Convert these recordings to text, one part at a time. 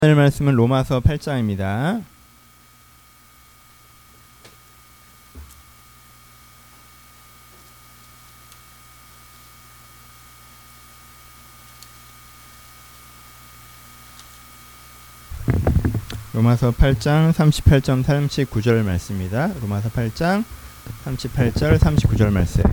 오늘 말씀은 로마서 8장입니다. 로마서 8장 38절 39절 말씀입니다. 로마서 8장 38절 39절 말씀.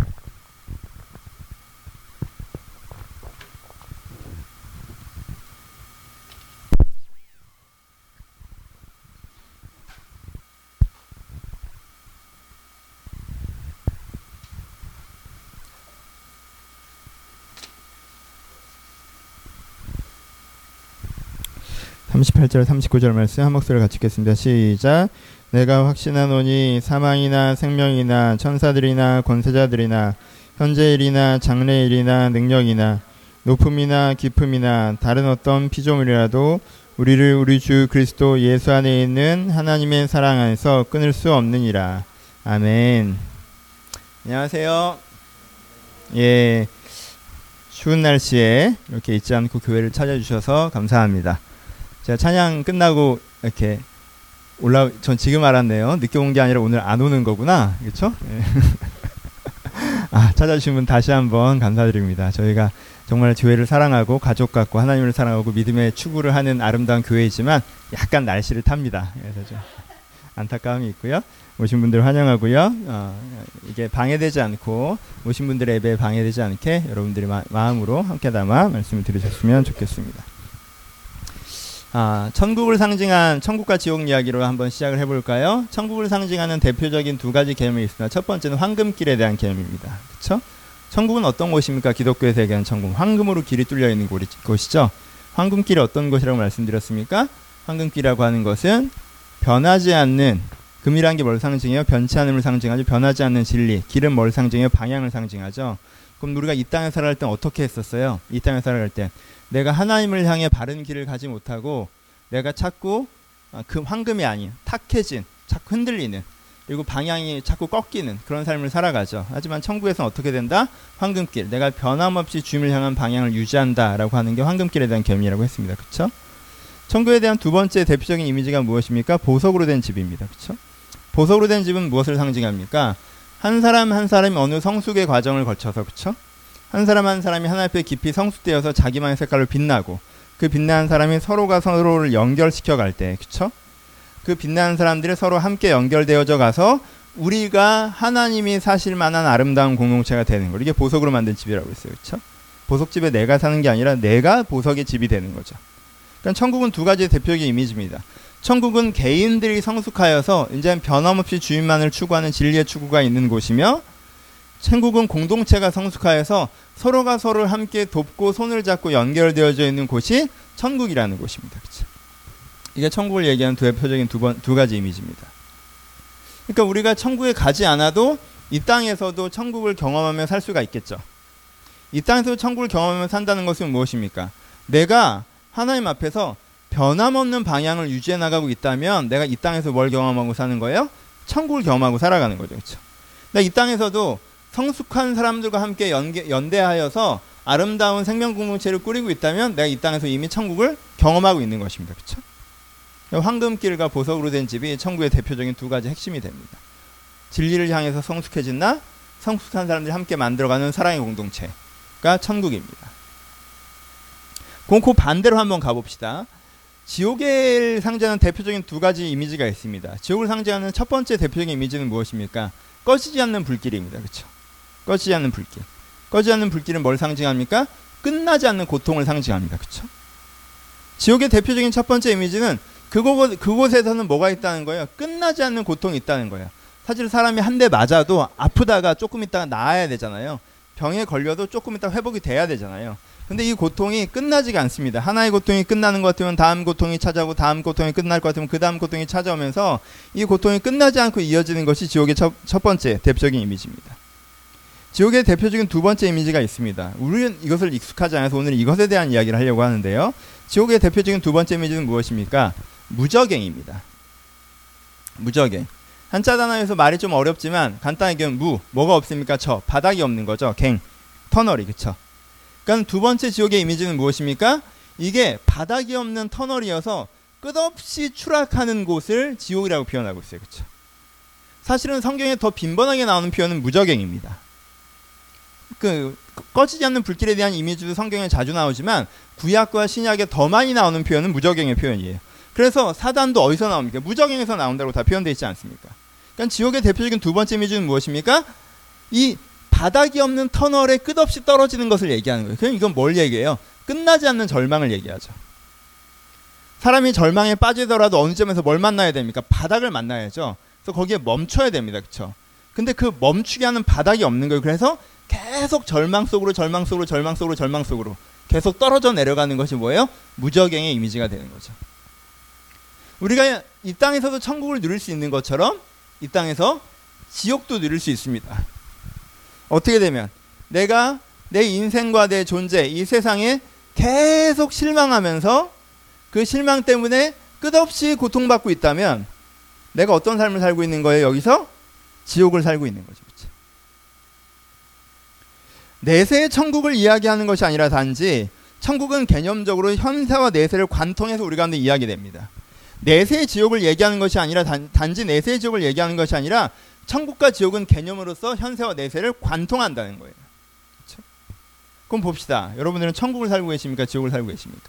(38절) 39절 말씀 한 목소리를 같이 읽겠습니다. 시작. 내가 확신하노니 사망이나 생명이나 천사들이나 권세자들이나 현재일이나 장래일이나 능력이나 높음이나 깊음이나 다른 어떤 피조물이라도 우리를 우리 주 그리스도 예수 안에 있는 하나님의 사랑 안에서 끊을 수 없느니라. 아멘. 안녕하세요. 예, 추운 날씨에 이렇게 잊지 않고 교회를 찾아주셔서 감사합니다. 제가 찬양 끝나고 이렇게 전 지금 알았네요. 늦게 온 게 아니라 오늘 안 오는 거구나. 그렇죠? 네. 찾아주신 분 다시 한번 감사드립니다. 저희가 정말 교회를 사랑하고 가족 같고 하나님을 사랑하고 믿음의 추구를 하는 아름다운 교회이지만 약간 날씨를 탑니다. 그래서 좀 안타까움이 있고요. 오신 분들 환영하고요. 이게 방해되지 않고 오신 분들의 예배에 방해되지 않게 여러분들이 마음으로 함께 담아 말씀을 들으셨으면 좋겠습니다. 천국을 상징한 천국과 지옥 이야기로 한번 시작을 해볼까요? 천국을 상징하는 대표적인 두 가지 개념이 있습니다. 첫 번째는 황금길에 대한 개념입니다. 그렇죠? 천국은 어떤 곳입니까? 기독교에서 얘기하는 천국, 황금으로 길이 뚫려 있는 곳이죠. 황금길이 어떤 곳이라고 말씀드렸습니까? 황금길이라고 하는 것은 변하지 않는, 금이라는 게 뭘 상징해요? 변치 않음을 상징하죠. 변하지 않는 진리, 길은 뭘 상징해요? 방향을 상징하죠. 그럼 우리가 이 땅에 살아갈 때 어떻게 했었어요? 이 땅에 살아갈 때 내가 하나님을 향해 바른 길을 가지 못하고 내가 자꾸 그 황금이 아닌 탁해진, 자꾸 흔들리는, 그리고 방향이 자꾸 꺾이는 그런 삶을 살아가죠. 하지만 천국에서는 어떻게 된다? 황금길, 내가 변함없이 주님을 향한 방향을 유지한다라고 하는 게 황금길에 대한 개념이라고 했습니다. 그렇죠? 천국에 대한 두 번째 대표적인 이미지가 무엇입니까? 보석으로 된 집입니다. 그렇죠? 보석으로 된 집은 무엇을 상징합니까? 한 사람 한 사람이 어느 성숙의 과정을 거쳐서, 그렇죠? 한 사람 한 사람이 하나님 앞에 깊이 성숙되어서 자기만의 색깔로 빛나고, 그 빛나는 사람이 서로가 서로를 연결시켜 갈 때, 그쵸? 그 빛나는 사람들이 서로 함께 연결되어져 가서 우리가 하나님이 사실 만한 아름다운 공동체가 되는 거, 이게 보석으로 만든 집이라고 했어요. 그쵸? 보석집에 내가 사는 게 아니라 내가 보석의 집이 되는 거죠. 그러니까 천국은 두 가지의 대표적인 이미지입니다. 천국은 개인들이 성숙하여서 이제 변함없이 주님만을 추구하는 진리의 추구가 있는 곳이며, 천국은 공동체가 성숙하여서 서로가 서로를 함께 돕고 손을 잡고 연결되어져 있는 곳이 천국이라는 곳입니다. 그렇죠? 이게 천국을 얘기하는 대표적인 두 가지 이미지입니다. 그러니까 우리가 천국에 가지 않아도 이 땅에서도 천국을 경험하며 살 수가 있겠죠. 이 땅에서 천국을 경험하며 산다는 것은 무엇입니까? 내가 하나님 앞에서 변함없는 방향을 유지해 나가고 있다면 내가 이 땅에서 뭘 경험하고 사는 거예요? 천국을 경험하고 살아가는 거죠. 그렇죠? 이 땅에서도 성숙한 사람들과 함께 연대하여서 아름다운 생명 공동체를 꾸리고 있다면 내가 이 땅에서 이미 천국을 경험하고 있는 것입니다. 그렇죠? 황금길과 보석으로 된 집이 천국의 대표적인 두 가지 핵심이 됩니다. 진리를 향해서 성숙해진다, 성숙한 사람들이 함께 만들어가는 사랑의 공동체가 천국입니다. 그 반대로 한번 가봅시다. 지옥을 상징하는 대표적인 두 가지 이미지가 있습니다. 지옥을 상징하는 첫 번째 대표적인 이미지는 무엇입니까? 꺼지지 않는 불길입니다. 그렇죠? 꺼지지 않는 불길. 꺼지지 않는 불길은 뭘 상징합니까? 끝나지 않는 고통을 상징합니다. 그렇죠? 지옥의 대표적인 첫 번째 이미지는 그곳에서는 뭐가 있다는 거예요? 끝나지 않는 고통이 있다는 거예요. 사실 사람이 한 대 맞아도 아프다가 조금 있다가 나아야 되잖아요. 병에 걸려도 조금 있다가 회복이 돼야 되잖아요. 근데 이 고통이 끝나지가 않습니다. 하나의 고통이 끝나는 것 같으면 다음 고통이 찾아오고, 다음 고통이 끝날 것 같으면 그 다음 고통이 찾아오면서 이 고통이 끝나지 않고 이어지는 것이 지옥의 첫 번째 대표적인 이미지입니다. 지옥의 대표적인 두 번째 이미지가 있습니다. 우리는 이것을 익숙하지 않아서 오늘 이것에 대한 이야기를 하려고 하는데요. 지옥의 대표적인 두 번째 이미지는 무엇입니까? 무저갱입니다. 무저갱. 한자 단어에서 말이 좀 어렵지만 간단하게 뭐가 없습니까? 바닥이 없는 거죠. 갱, 터널이. 그쵸? 그러니까 두 번째 지옥의 이미지는 무엇입니까? 이게 바닥이 없는 터널이어서 끝없이 추락하는 곳을 지옥이라고 표현하고 있어요. 그렇죠? 사실은 성경에 더 빈번하게 나오는 표현은 무저갱입니다. 꺼지지 않는 불길에 대한 이미지도 성경에 자주 나오지만 구약과 신약에 더 많이 나오는 표현은 무저갱의 표현이에요. 그래서 사단도 어디서 나옵니까? 무저갱에서 나온다고 다 표현되어 있지 않습니까? 그러니까 지옥의 대표적인 두 번째 이미지는 무엇입니까? 이 바닥이 없는 터널에 끝없이 떨어지는 것을 얘기하는 거예요. 그럼 이건 뭘 얘기해요? 끝나지 않는 절망을 얘기하죠. 사람이 절망에 빠지더라도 어느 점에서 뭘 만나야 됩니까? 바닥을 만나야죠. 그래서 거기에 멈춰야 됩니다. 그렇죠? 근데 그 멈추게 하는 바닥이 없는 거예요. 그래서 계속 절망 속으로 계속 떨어져 내려가는 것이 뭐예요? 무저갱의 이미지가 되는 거죠. 우리가 이 땅에서도 천국을 누릴 수 있는 것처럼 이 땅에서 지옥도 누릴 수 있습니다. 어떻게 되면 내가 내 인생과 내 존재, 이 세상에 계속 실망하면서 그 실망 때문에 끝없이 고통받고 있다면 내가 어떤 삶을 살고 있는 거예요? 여기서 지옥을 살고 있는 거죠. 그렇죠? 내세의 천국을 이야기하는 것이 아니라 단지 천국은 개념적으로 현세와 내세를 관통해서 우리 가운데 이야기됩니다. 내세의 지옥을 얘기하는 것이 아니라 단지 내세의 지옥을 얘기하는 것이 아니라 천국과 지옥은 개념으로서 현세와 내세를 관통한다는 거예요. 그렇죠? 그럼 봅시다. 여러분들은 천국을 살고 계십니까? 지옥을 살고 계십니까?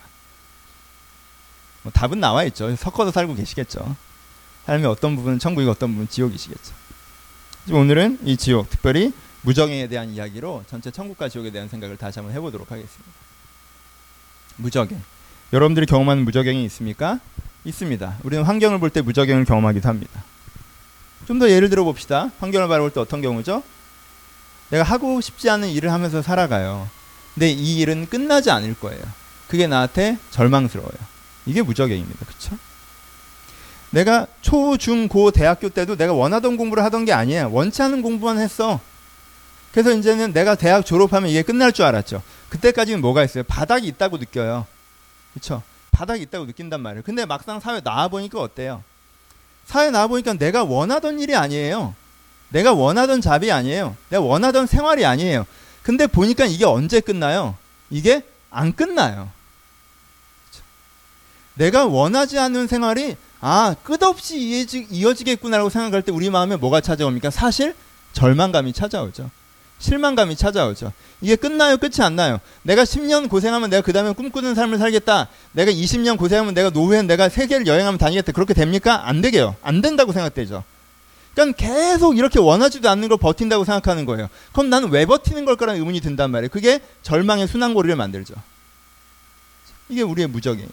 답은 나와 있죠. 섞어서 살고 계시겠죠. 삶의 어떤 부분은 천국이고 어떤 부분은 지옥이시겠죠. 오늘은 이 지옥, 특별히 무저갱에 대한 이야기로 전체 천국과 지옥에 대한 생각을 다시 한번 해보도록 하겠습니다. 무저갱. 여러분들이 경험하는 무저갱이 있습니까? 있습니다. 우리는 환경을 볼 때 무저갱을 경험하기도 합니다. 좀 더 예를 들어 봅시다. 환경을 바라볼 때 어떤 경우죠? 내가 하고 싶지 않은 일을 하면서 살아가요. 근데 이 일은 끝나지 않을 거예요. 그게 나한테 절망스러워요. 이게 무저갱입니다. 그렇죠? 내가 초, 중, 고, 대학교 때도 내가 원하던 공부를 하던 게 아니에요. 원치 않은 공부만 했어. 그래서 이제는 내가 대학 졸업하면 이게 끝날 줄 알았죠. 그때까지는 뭐가 있어요? 바닥이 있다고 느껴요. 그렇죠? 바닥이 있다고 느낀단 말이에요. 근데 막상 사회 나와보니까 어때요? 사회 나와보니까 내가 원하던 일이 아니에요. 내가 원하던 잡이 아니에요. 내가 원하던 생활이 아니에요. 근데 보니까 이게 언제 끝나요? 이게 안 끝나요. 그렇죠? 내가 원하지 않는 생활이 끝없이 이어지겠구나라고 생각할 때 우리 마음에 뭐가 찾아옵니까? 사실 절망감이 찾아오죠. 실망감이 찾아오죠. 이게 끝나요? 끝이 안 나요? 내가 10년 고생하면 내가 그 다음에 꿈꾸는 삶을 살겠다. 내가 20년 고생하면 내가 노후엔 내가 세계를 여행하면 다니겠다. 그렇게 됩니까? 안 되게요. 안 된다고 생각되죠. 그러니까 계속 이렇게 원하지도 않는 걸 버틴다고 생각하는 거예요. 그럼 나는 왜 버티는 걸까라는 의문이 든단 말이에요. 그게 절망의 순환고리를 만들죠. 이게 우리의 무적이에요.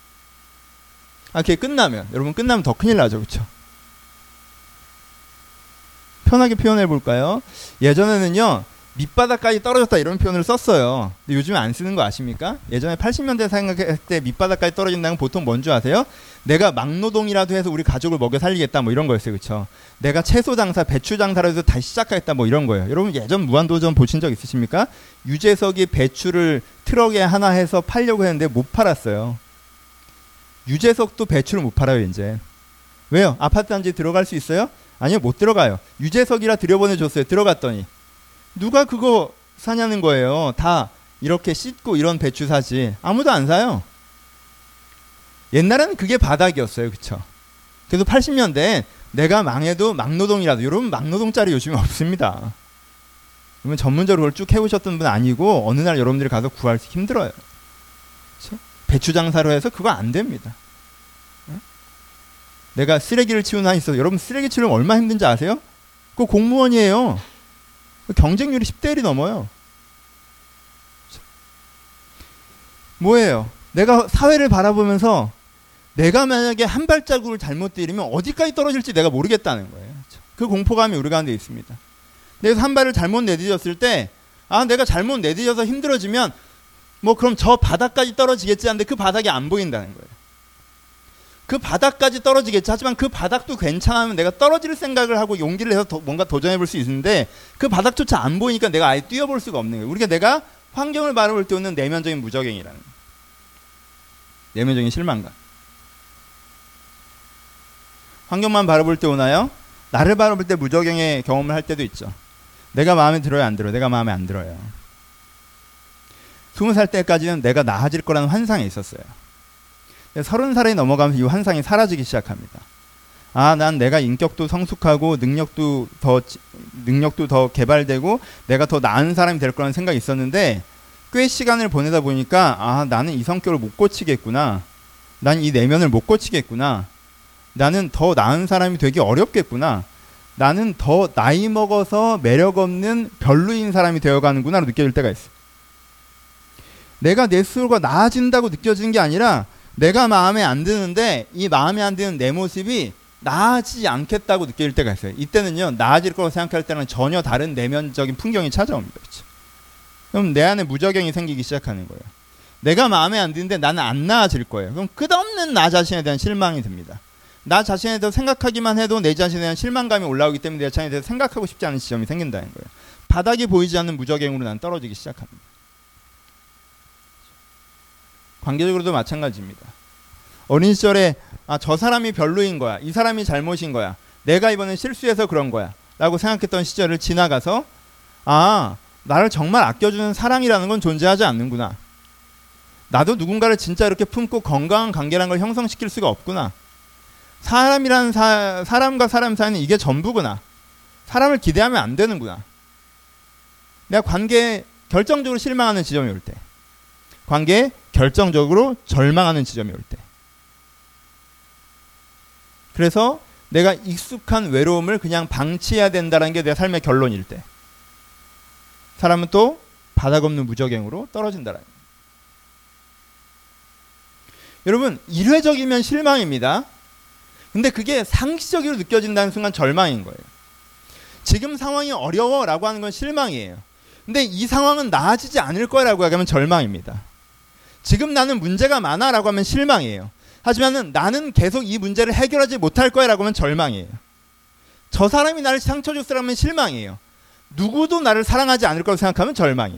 그게 끝나면, 여러분 끝나면 더 큰일 나죠. 그렇죠? 편하게 표현해 볼까요? 예전에는요, 밑바닥까지 떨어졌다 이런 표현을 썼어요. 근데 요즘에 안 쓰는 거 아십니까? 예전에 80년대 생각할 때 밑바닥까지 떨어진다는 보통 뭔지 아세요? 내가 막노동이라도 해서 우리 가족을 먹여 살리겠다 뭐 이런 거였어요. 그렇죠? 내가 채소 장사, 배추 장사라도 다시 시작하겠다 뭐 이런 거예요. 여러분 예전 무한도전 보신 적 있으십니까? 유재석이 배추를 트럭에 하나 해서 팔려고 했는데 못 팔았어요. 유재석도 배추를 못 팔아요 이제. 왜요? 아파트 단지에 들어갈 수 있어요? 아니요, 못 들어가요. 유재석이라 들여보내줬어요. 들어갔더니 누가 그거 사냐는 거예요. 다 이렇게 씻고 이런 배추 사지 아무도 안 사요. 옛날에는 그게 바닥이었어요. 그쵸? 그래서 80년대에 내가 망해도 막노동이라도, 여러분 막노동짜리 요즘에 없습니다. 그러면 전문적으로 그걸 쭉 해오셨던 분 아니고 어느 날 여러분들이 가서 구하기 힘들어요. 그쵸? 배추 장사로 해서 그거 안 됩니다. 내가 쓰레기를 치우는 한이 있어서, 여러분 쓰레기 치우면 얼마나 힘든지 아세요? 그거 공무원이에요. 경쟁률이 10대 1이 넘어요. 뭐예요? 내가 사회를 바라보면서 내가 만약에 한 발자국을 잘못 들이면 어디까지 떨어질지 내가 모르겠다는 거예요. 그 공포감이 우리 가운데 있습니다. 내가 한 발을 잘못 내딛었을 때 내가 잘못 내딛어서 힘들어지면 뭐 그럼 저 바닥까지 떨어지겠지 하는데 그 바닥이 안 보인다는 거예요. 그 바닥까지 떨어지겠지. 하지만 그 바닥도 괜찮으면 내가 떨어질 생각을 하고 용기를 내서 뭔가 도전해 볼 수 있는데 그 바닥조차 안 보이니까 내가 아예 뛰어볼 수가 없는 거예요. 우리가 내가 환경을 바라볼 때 오는 내면적인 무적행이라는 거예요. 내면적인 실망감. 환경만 바라볼 때 오나요? 나를 바라볼 때 무적행의 경험을 할 때도 있죠. 내가 마음에 들어요, 안 들어요? 내가 마음에 안 들어요. 20살 때까지는 내가 나아질 거라는 환상이 있었어요. 30살이 넘어가면서 이 환상이 사라지기 시작합니다. 아, 난 내가 인격도 성숙하고 능력도 더 개발되고 내가 더 나은 사람이 될 거라는 생각이 있었는데 꽤 시간을 보내다 보니까 아, 나는 이 성격을 못 고치겠구나. 난 이 내면을 못 고치겠구나. 나는 더 나은 사람이 되기 어렵겠구나. 나는 더 나이 먹어서 매력 없는 별로인 사람이 되어가는구나 느껴질 때가 있어요. 내가 내 스스로가 나아진다고 느껴지는 게 아니라 내가 마음에 안 드는데 이 마음에 안 드는 내 모습이 나아지지 않겠다고 느낄 때가 있어요. 이때는요, 나아질 거라고 생각할 때는 전혀 다른 내면적인 풍경이 찾아옵니다. 그렇죠? 그럼 내 안에 무저갱이 생기기 시작하는 거예요. 내가 마음에 안 드는데 나는 안 나아질 거예요. 그럼 끝없는 나 자신에 대한 실망이 듭니다. 나 자신에 대해서 생각하기만 해도 내 자신에 대한 실망감이 올라오기 때문에 내 자신에 대해서 생각하고 싶지 않은 지점이 생긴다는 거예요. 바닥이 보이지 않는 무저갱으로 난 떨어지기 시작합니다. 관계적으로도 마찬가지입니다. 어린 시절에 아, 저 사람이 별로인 거야. 이 사람이 잘못인 거야. 내가 이번엔 실수해서 그런 거야. 라고 생각했던 시절을 지나가서 아, 나를 정말 아껴주는 사랑이라는 건 존재하지 않는구나. 나도 누군가를 진짜 이렇게 품고 건강한 관계라는 걸 형성시킬 수가 없구나. 사람이라는 사람과 사람 사이는 이게 전부구나. 사람을 기대하면 안 되는구나. 내가 관계에 결정적으로 실망하는 지점이 올 때, 관계에 결정적으로 절망하는 지점이 올 때, 그래서 내가 익숙한 외로움을 그냥 방치해야 된다는 게 내 삶의 결론일 때, 사람은 또 바닥 없는 무저갱으로 떨어진다라는 거예요. 여러분, 일회적이면 실망입니다. 근데 그게 상시적으로 느껴진다는 순간 절망인 거예요. 지금 상황이 어려워라고 하는 건 실망이에요. 근데 이 상황은 나아지지 않을 거라고 하면 절망입니다. 지금 나는 문제가 많아라고 하면 실망이에요. 하지만 나는 계속 이 문제를 해결하지 못할 거야라고 하면 절망이에요. 저 사람이 나를 상처 줬으라면 실망이에요. 누구도 나를 사랑하지 않을 거라고 생각하면 절망이에요.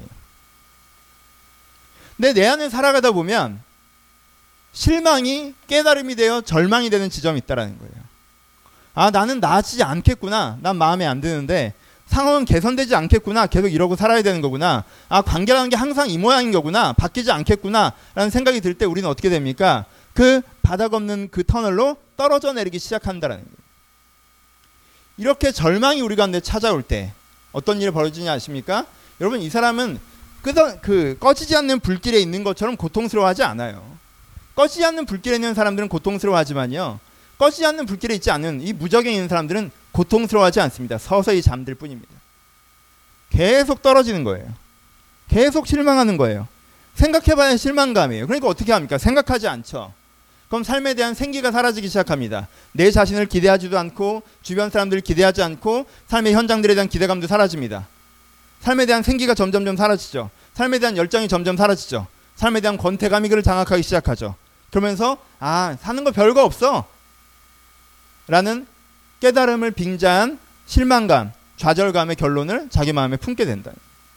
근데 내 안에 살아가다 보면 실망이 깨달음이 되어 절망이 되는 지점이 있다는 거예요. 아, 나는 나아지지 않겠구나. 난 마음에 안 드는데 상황은 개선되지 않겠구나. 계속 이러고 살아야 되는 거구나. 아, 관계라는 게 항상 이 모양인 거구나. 바뀌지 않겠구나. 라는 생각이 들 때 우리는 어떻게 됩니까? 그 바닥 없는 그 터널로 떨어져 내리기 시작한다는 거예요. 이렇게 절망이 우리 가운데 찾아올 때 어떤 일이 벌어지냐 아십니까? 여러분, 이 사람은 꺼지지 않는 불길에 있는 것처럼 고통스러워하지 않아요. 꺼지지 않는 불길에 있는 사람들은 고통스러워하지만요, 꺼지지 않는 불길에 있지 않은 이 무저갱에 있는 사람들은 고통스러워하지 않습니다. 서서히 잠들 뿐입니다. 계속 떨어지는 거예요. 계속 실망하는 거예요. 생각해봐야 실망감이에요. 그러니까 어떻게 합니까? 생각하지 않죠. 그럼 삶에 대한 생기가 사라지기 시작합니다. 내 자신을 기대하지도 않고 주변 사람들을 기대하지 않고 삶의 현장들에 대한 기대감도 사라집니다. 삶에 대한 생기가 점점점 사라지죠. 삶에 대한 열정이 점점 사라지죠. 삶에 대한 권태감이 그를 장악하기 시작하죠. 그러면서 아, 사는 거 별거 없어 라는 깨달음을 빙자한 실망감, 좌절감의 결론을 자기 마음에 품게 된다.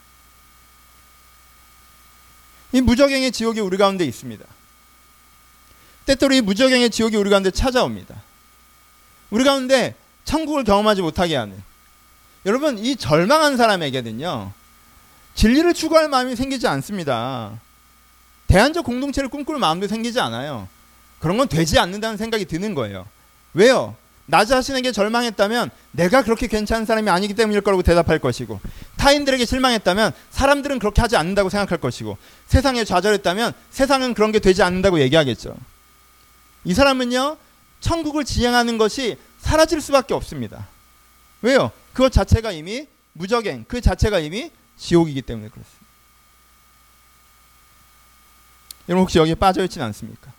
이 무저갱의 지옥이 우리 가운데 있습니다. 때때로 이 무저갱의 지옥이 우리 가운데 찾아옵니다. 우리 가운데 천국을 경험하지 못하게 하는, 여러분, 이 절망한 사람에게는요, 진리를 추구할 마음이 생기지 않습니다. 대안적 공동체를 꿈꿀 마음도 생기지 않아요. 그런 건 되지 않는다는 생각이 드는 거예요. 왜요? 나 자신에게 절망했다면 내가 그렇게 괜찮은 사람이 아니기 때문일 거라고 대답할 것이고, 타인들에게 실망했다면 사람들은 그렇게 하지 않는다고 생각할 것이고, 세상에 좌절했다면 세상은 그런 게 되지 않는다고 얘기하겠죠. 이 사람은요, 천국을 지향하는 것이 사라질 수밖에 없습니다. 왜요? 그것 자체가 이미 무저갱, 그 자체가 이미 지옥이기 때문에 그렇습니다. 여러분, 혹시 여기에 빠져있지는 않습니까?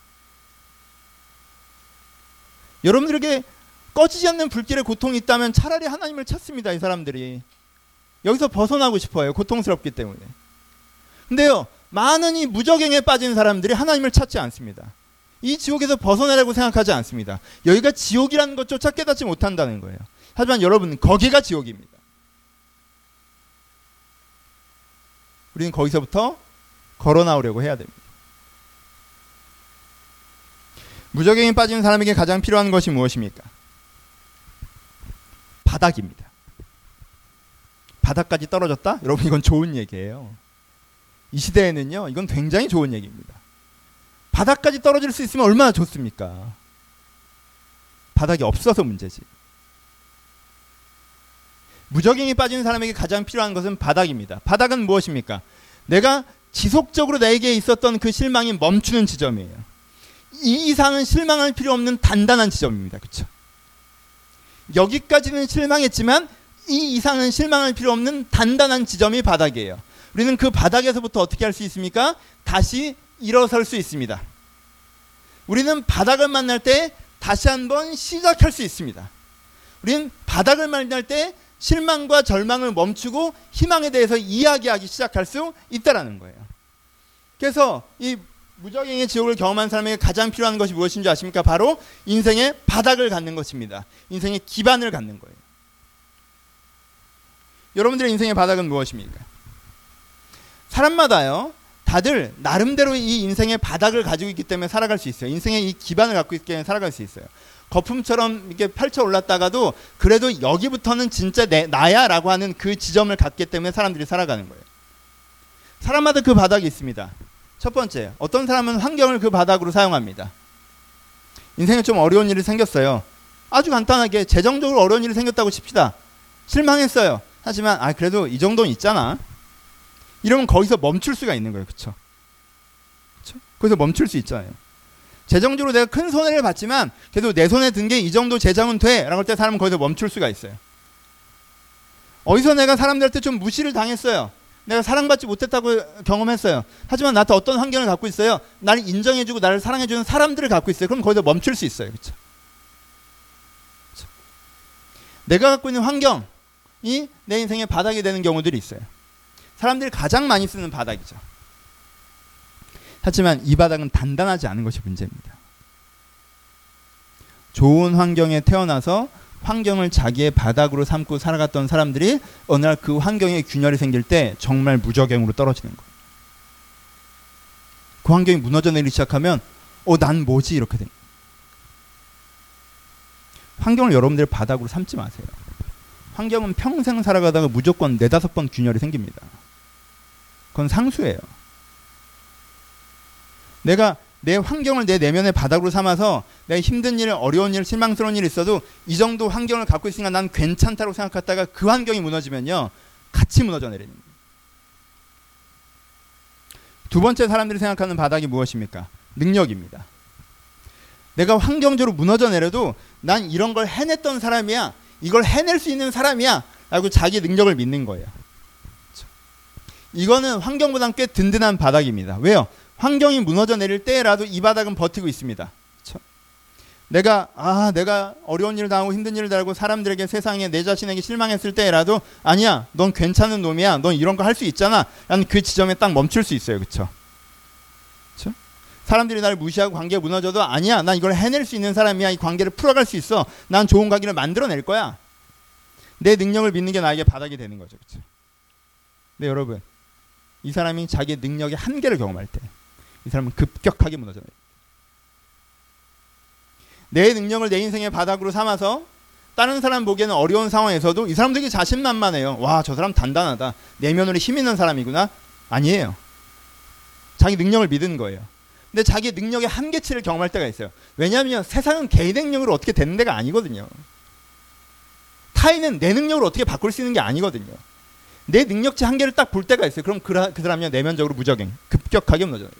여러분들에게 꺼지지 않는 불길에 고통이 있다면 차라리 하나님을 찾습니다. 이 사람들이 여기서 벗어나고 싶어요. 고통스럽기 때문에. 근데요, 많은 이 무저갱에 빠진 사람들이 하나님을 찾지 않습니다. 이 지옥에서 벗어나려고 생각하지 않습니다. 여기가 지옥이라는 것조차 깨닫지 못한다는 거예요. 하지만 여러분, 거기가 지옥입니다. 우리는 거기서부터 걸어 나오려고 해야 됩니다. 무저갱에 빠진 사람에게 가장 필요한 것이 무엇입니까? 바닥입니다. 바닥까지 떨어졌다? 여러분, 이건 좋은 얘기예요. 이 시대에는요, 이건 굉장히 좋은 얘기입니다. 바닥까지 떨어질 수 있으면 얼마나 좋습니까? 바닥이 없어서 문제지. 무적행에 빠진 사람에게 가장 필요한 것은 바닥입니다. 바닥은 무엇입니까? 내가 지속적으로 나에게 있었던 그 실망이 멈추는 지점이에요. 이 이상은 실망할 필요 없는 단단한 지점입니다. 그렇죠? 여기까지는 실망했지만 이 이상은 실망할 필요 없는 단단한 지점이 바닥이에요. 우리는 그 바닥에서부터 어떻게 할 수 있습니까? 다시 일어설 수 있습니다. 우리는 바닥을 만날 때 다시 한번 시작할 수 있습니다. 우리는 바닥을 만날 때 실망과 절망을 멈추고 희망에 대해서 이야기하기 시작할 수 있다라는 거예요. 그래서 이 무적행의 지옥을 경험한 사람에게 가장 필요한 것이 무엇인지 아십니까? 바로 인생의 바닥을 갖는 것입니다. 인생의 기반을 갖는 거예요. 여러분들의 인생의 바닥은 무엇입니까? 사람마다요, 다들 나름대로 이 인생의 바닥을 가지고 있기 때문에 살아갈 수 있어요. 인생의 이 기반을 갖고 있기 때문에 살아갈 수 있어요. 거품처럼 이렇게 펼쳐 올랐다가도 그래도 여기부터는 진짜 나야 라고 하는 그 지점을 갖기 때문에 사람들이 살아가는 거예요. 사람마다 그 바닥이 있습니다. 첫 번째, 어떤 사람은 환경을 그 바닥으로 사용합니다. 인생에 좀 어려운 일이 생겼어요. 아주 간단하게 재정적으로 어려운 일이 생겼다고 칩시다. 실망했어요. 하지만 그래도 이 정도는 있잖아. 이러면 거기서 멈출 수가 있는 거예요. 그렇죠? 거기서 멈출 수 있잖아요. 재정적으로 내가 큰 손해를 봤지만 그래도 내 손에 든 게 이 정도 재정은 돼 라고 할 때 사람은 거기서 멈출 수가 있어요. 어디서 내가 사람들한테 좀 무시를 당했어요. 내가 사랑받지 못했다고 경험했어요. 하지만 나한테 어떤 환경을 갖고 있어요? 나를 인정해주고 나를 사랑해주는 사람들을 갖고 있어요. 그럼 거기서 멈출 수 있어요. 그렇죠? 내가 갖고 있는 환경이 내 인생의 바닥이 되는 경우들이 있어요. 사람들이 가장 많이 쓰는 바닥이죠. 하지만 이 바닥은 단단하지 않은 것이 문제입니다. 좋은 환경에 태어나서 환경을 자기의 바닥으로 삼고 살아갔던 사람들이 어느 날 그 환경에 균열이 생길 때 정말 무적행으로 떨어지는 거예요. 그 환경이 무너져 내리기 시작하면 난 뭐지? 이렇게 됩니다. 환경을 여러분들 바닥으로 삼지 마세요. 환경은 평생 살아가다가 무조건 4-5번 균열이 생깁니다. 그건 상수예요. 내가 내 환경을 내 내면의 바닥으로 삼아서 내가 힘든 일, 어려운 일, 실망스러운 일이 있어도 이 정도 환경을 갖고 있으니까 난 괜찮다고 생각했다가 그 환경이 무너지면요, 같이 무너져 내리는 거예요. 두 번째 사람들이 생각하는 바닥이 무엇입니까? 능력입니다. 내가 환경적으로 무너져 내려도 난 이런 걸 해냈던 사람이야, 이걸 해낼 수 있는 사람이야 라고 자기 능력을 믿는 거예요. 이거는 환경보다는 꽤 든든한 바닥입니다. 왜요? 환경이 무너져 내릴 때라도 이 바닥은 버티고 있습니다. 그렇죠? 내가 어려운 일을 당하고 힘든 일을 당하고 사람들에게, 세상에, 내 자신에게 실망했을 때라도 아니야, 넌 괜찮은 놈이야, 넌 이런 거 할 수 있잖아 라는 그 지점에 딱 멈출 수 있어요. 그렇죠? 그렇죠? 사람들이 나를 무시하고 관계가 무너져도 아니야, 난 이걸 해낼 수 있는 사람이야, 이 관계를 풀어갈 수 있어, 난 좋은 관계를 만들어낼 거야. 내 능력을 믿는 게 나에게 바닥이 되는 거죠. 그렇죠? 네, 여러분, 이 사람이 자기의 능력의 한계를 경험할 때 이 사람은 급격하게 무너져요. 내 능력을 내 인생의 바닥으로 삼아서 다른 사람 보기에는 어려운 상황에서도 이 사람 되게 자신만만해요. 와, 저 사람 단단하다, 내면으로 힘 있는 사람이구나. 아니에요. 자기 능력을 믿은 거예요. 근데 자기 능력의 한계치를 경험할 때가 있어요. 왜냐하면 세상은 개인의 능력으로 어떻게 되는 데가 아니거든요. 타인은 내 능력으로 어떻게 바꿀 수 있는 게 아니거든요. 내 능력치 한계를 딱 볼 때가 있어요. 그럼 그 사람이 내면적으로 무적행, 급격하게 무너져요.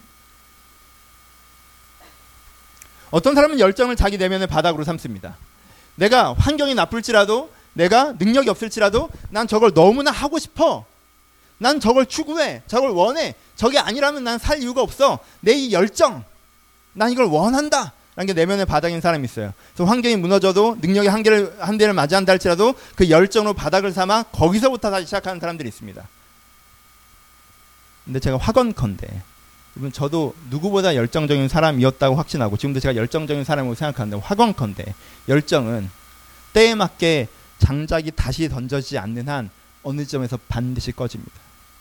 어떤 사람은 열정을 자기 내면의 바닥으로 삼습니다. 내가 환경이 나쁠지라도, 내가 능력이 없을지라도 난 저걸 너무나 하고 싶어. 난 저걸 추구해. 저걸 원해. 저게 아니라면 난 살 이유가 없어. 내 이 열정, 난 이걸 원한다 라는 게 내면의 바닥인 사람이 있어요. 그래서 환경이 무너져도 능력의 한계를 맞이한다 할지라도 그 열정으로 바닥을 삼아 거기서부터 다시 시작하는 사람들이 있습니다. 근데 제가 확언컨대, 저도 누구보다 열정적인 사람이었다고 확신하고 지금도 제가 열정적인 사람이라고 생각하는데, 확언컨대 열정은 때에 맞게 장작이 다시 던져지지 않는 한 어느 점에서 반드시 꺼집니다.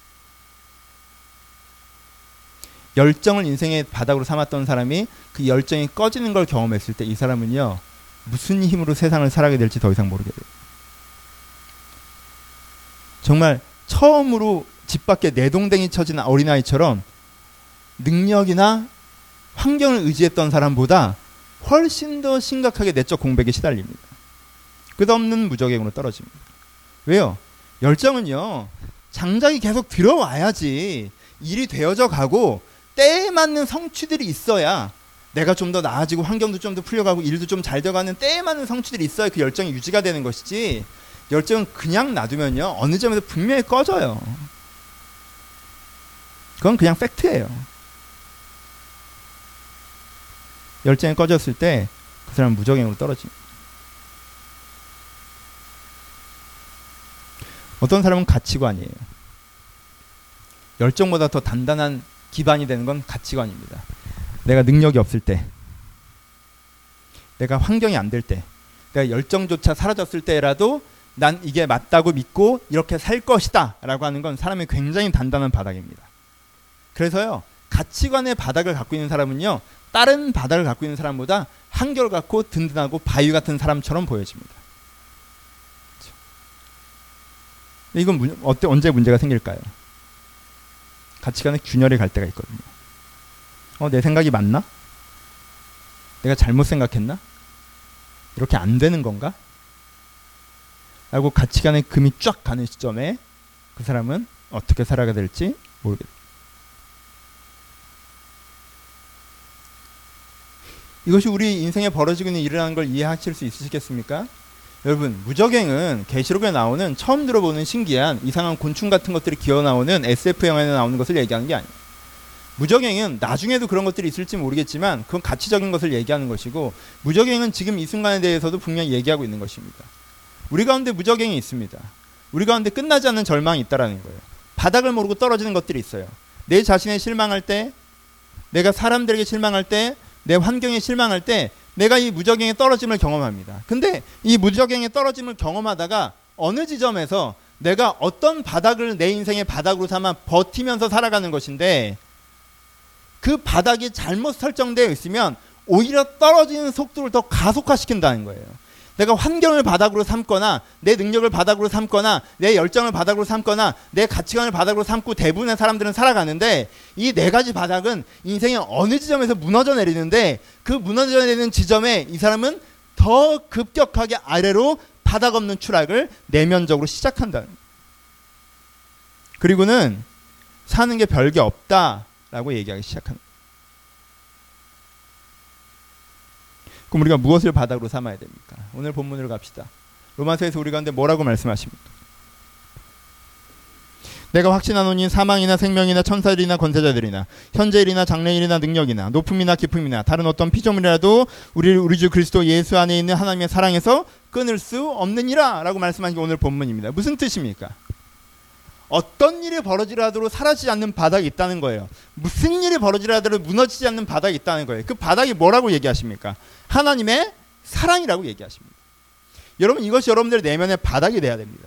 열정을 인생의 바닥으로 삼았던 사람이 그 열정이 꺼지는 걸 경험했을 때 이 사람은요, 무슨 힘으로 세상을 살아가게 될지 더 이상 모르게 돼요. 정말 처음으로 집 밖에 내동댕이 쳐진 어린아이처럼 능력이나 환경을 의지했던 사람보다 훨씬 더 심각하게 내적 공백에 시달립니다. 끝없는 무적행으로 떨어집니다. 왜요? 열정은요, 장작이 계속 들어와야지 일이 되어져 가고 때에 맞는 성취들이 있어야 내가 좀 더 나아지고 환경도 좀 더 풀려가고 일도 좀 잘 돼가는 때에 맞는 성취들이 있어야 그 열정이 유지가 되는 것이지, 열정은 그냥 놔두면요 어느 점에서 분명히 꺼져요. 그건 그냥 팩트예요. 열정이 꺼졌을 때 그 사람은 무적행으로 떨어집니다. 어떤 사람은 가치관이에요. 열정보다 더 단단한 기반이 되는 건 가치관입니다. 내가 능력이 없을 때, 내가 환경이 안 될 때, 내가 열정조차 사라졌을 때라도 난 이게 맞다고 믿고 이렇게 살 것이다 라고 하는 건 사람의 굉장히 단단한 바닥입니다. 그래서요, 가치관의 바닥을 갖고 있는 사람은요, 다른 바닥을 갖고 있는 사람보다 한결같고 든든하고 바위 같은 사람처럼 보여집니다. 이건 언제 문제가 생길까요? 가치관의 균열이 갈 때가 있거든요. 내 생각이 맞나? 내가 잘못 생각했나? 이렇게 안 되는 건가? 라고 가치관의 금이 쫙 가는 시점에 그 사람은 어떻게 살아가야 될지 모르겠다. 이것이 우리 인생에 벌어지고 있는 일이라는 걸 이해하실 수 있으시겠습니까? 여러분, 무적행은 계시록에 나오는 처음 들어보는 신기한 이상한 곤충 같은 것들이 기어 나오는 SF 영화에 나오는 것을 얘기하는 게 아니에요. 무적행은 나중에도 그런 것들이 있을지 모르겠지만 그건 가치적인 것을 얘기하는 것이고, 무적행은 지금 이 순간에 대해서도 분명히 얘기하고 있는 것입니다. 우리 가운데 무적행이 있습니다. 우리 가운데 끝나지 않는 절망이 있다라는 거예요. 바닥을 모르고 떨어지는 것들이 있어요. 내 자신에 실망할 때, 내가 사람들에게 실망할 때, 내 환경에 실망할 때 내가 이 무적행에 떨어짐을 경험합니다. 근데 이 무적행에 떨어짐을 경험하다가 어느 지점에서 내가 어떤 바닥을 내 인생의 바닥으로 삼아 버티면서 살아가는 것인데, 그 바닥이 잘못 설정되어 있으면 오히려 떨어지는 속도를 더 가속화시킨다는 거예요. 내가 환경을 바닥으로 삼거나 내 능력을 바닥으로 삼거나 내 열정을 바닥으로 삼거나 내 가치관을 바닥으로 삼고 대부분의 사람들은 살아가는데, 이 네 가지 바닥은 인생의 어느 지점에서 무너져 내리는데, 그 무너져 내리는 지점에 이 사람은 더 급격하게 아래로 바닥 없는 추락을 내면적으로 시작한다. 그리고는 사는 게 별게 없다라고 얘기하기 시작합니다. 그럼 우리가 무엇을 바닥으로 삼아야 됩니까? 오늘 본문으로 갑시다. 로마서에서 우리 가운데 뭐라고 말씀하십니까? 내가 확신하노니 사망이나 생명이나 천사들이나 권세자들이나 현재일이나 장래일이나 능력이나 높음이나 깊음이나 다른 어떤 피조물이라도 우리 주 그리스도 예수 안에 있는 하나님의 사랑에서 끊을 수 없느니라 라고 말씀하신 게 오늘 본문입니다. 무슨 뜻입니까? 어떤 일이 벌어지라 하더라도 사라지지 않는 바닥이 있다는 거예요. 무슨 일이 벌어지라 하더라도 무너지지 않는 바닥이 있다는 거예요. 그 바닥이 뭐라고 얘기하십니까? 하나님의 사랑이라고 얘기하십니다. 여러분, 이것이 여러분들의 내면의 바닥이 돼야 됩니다.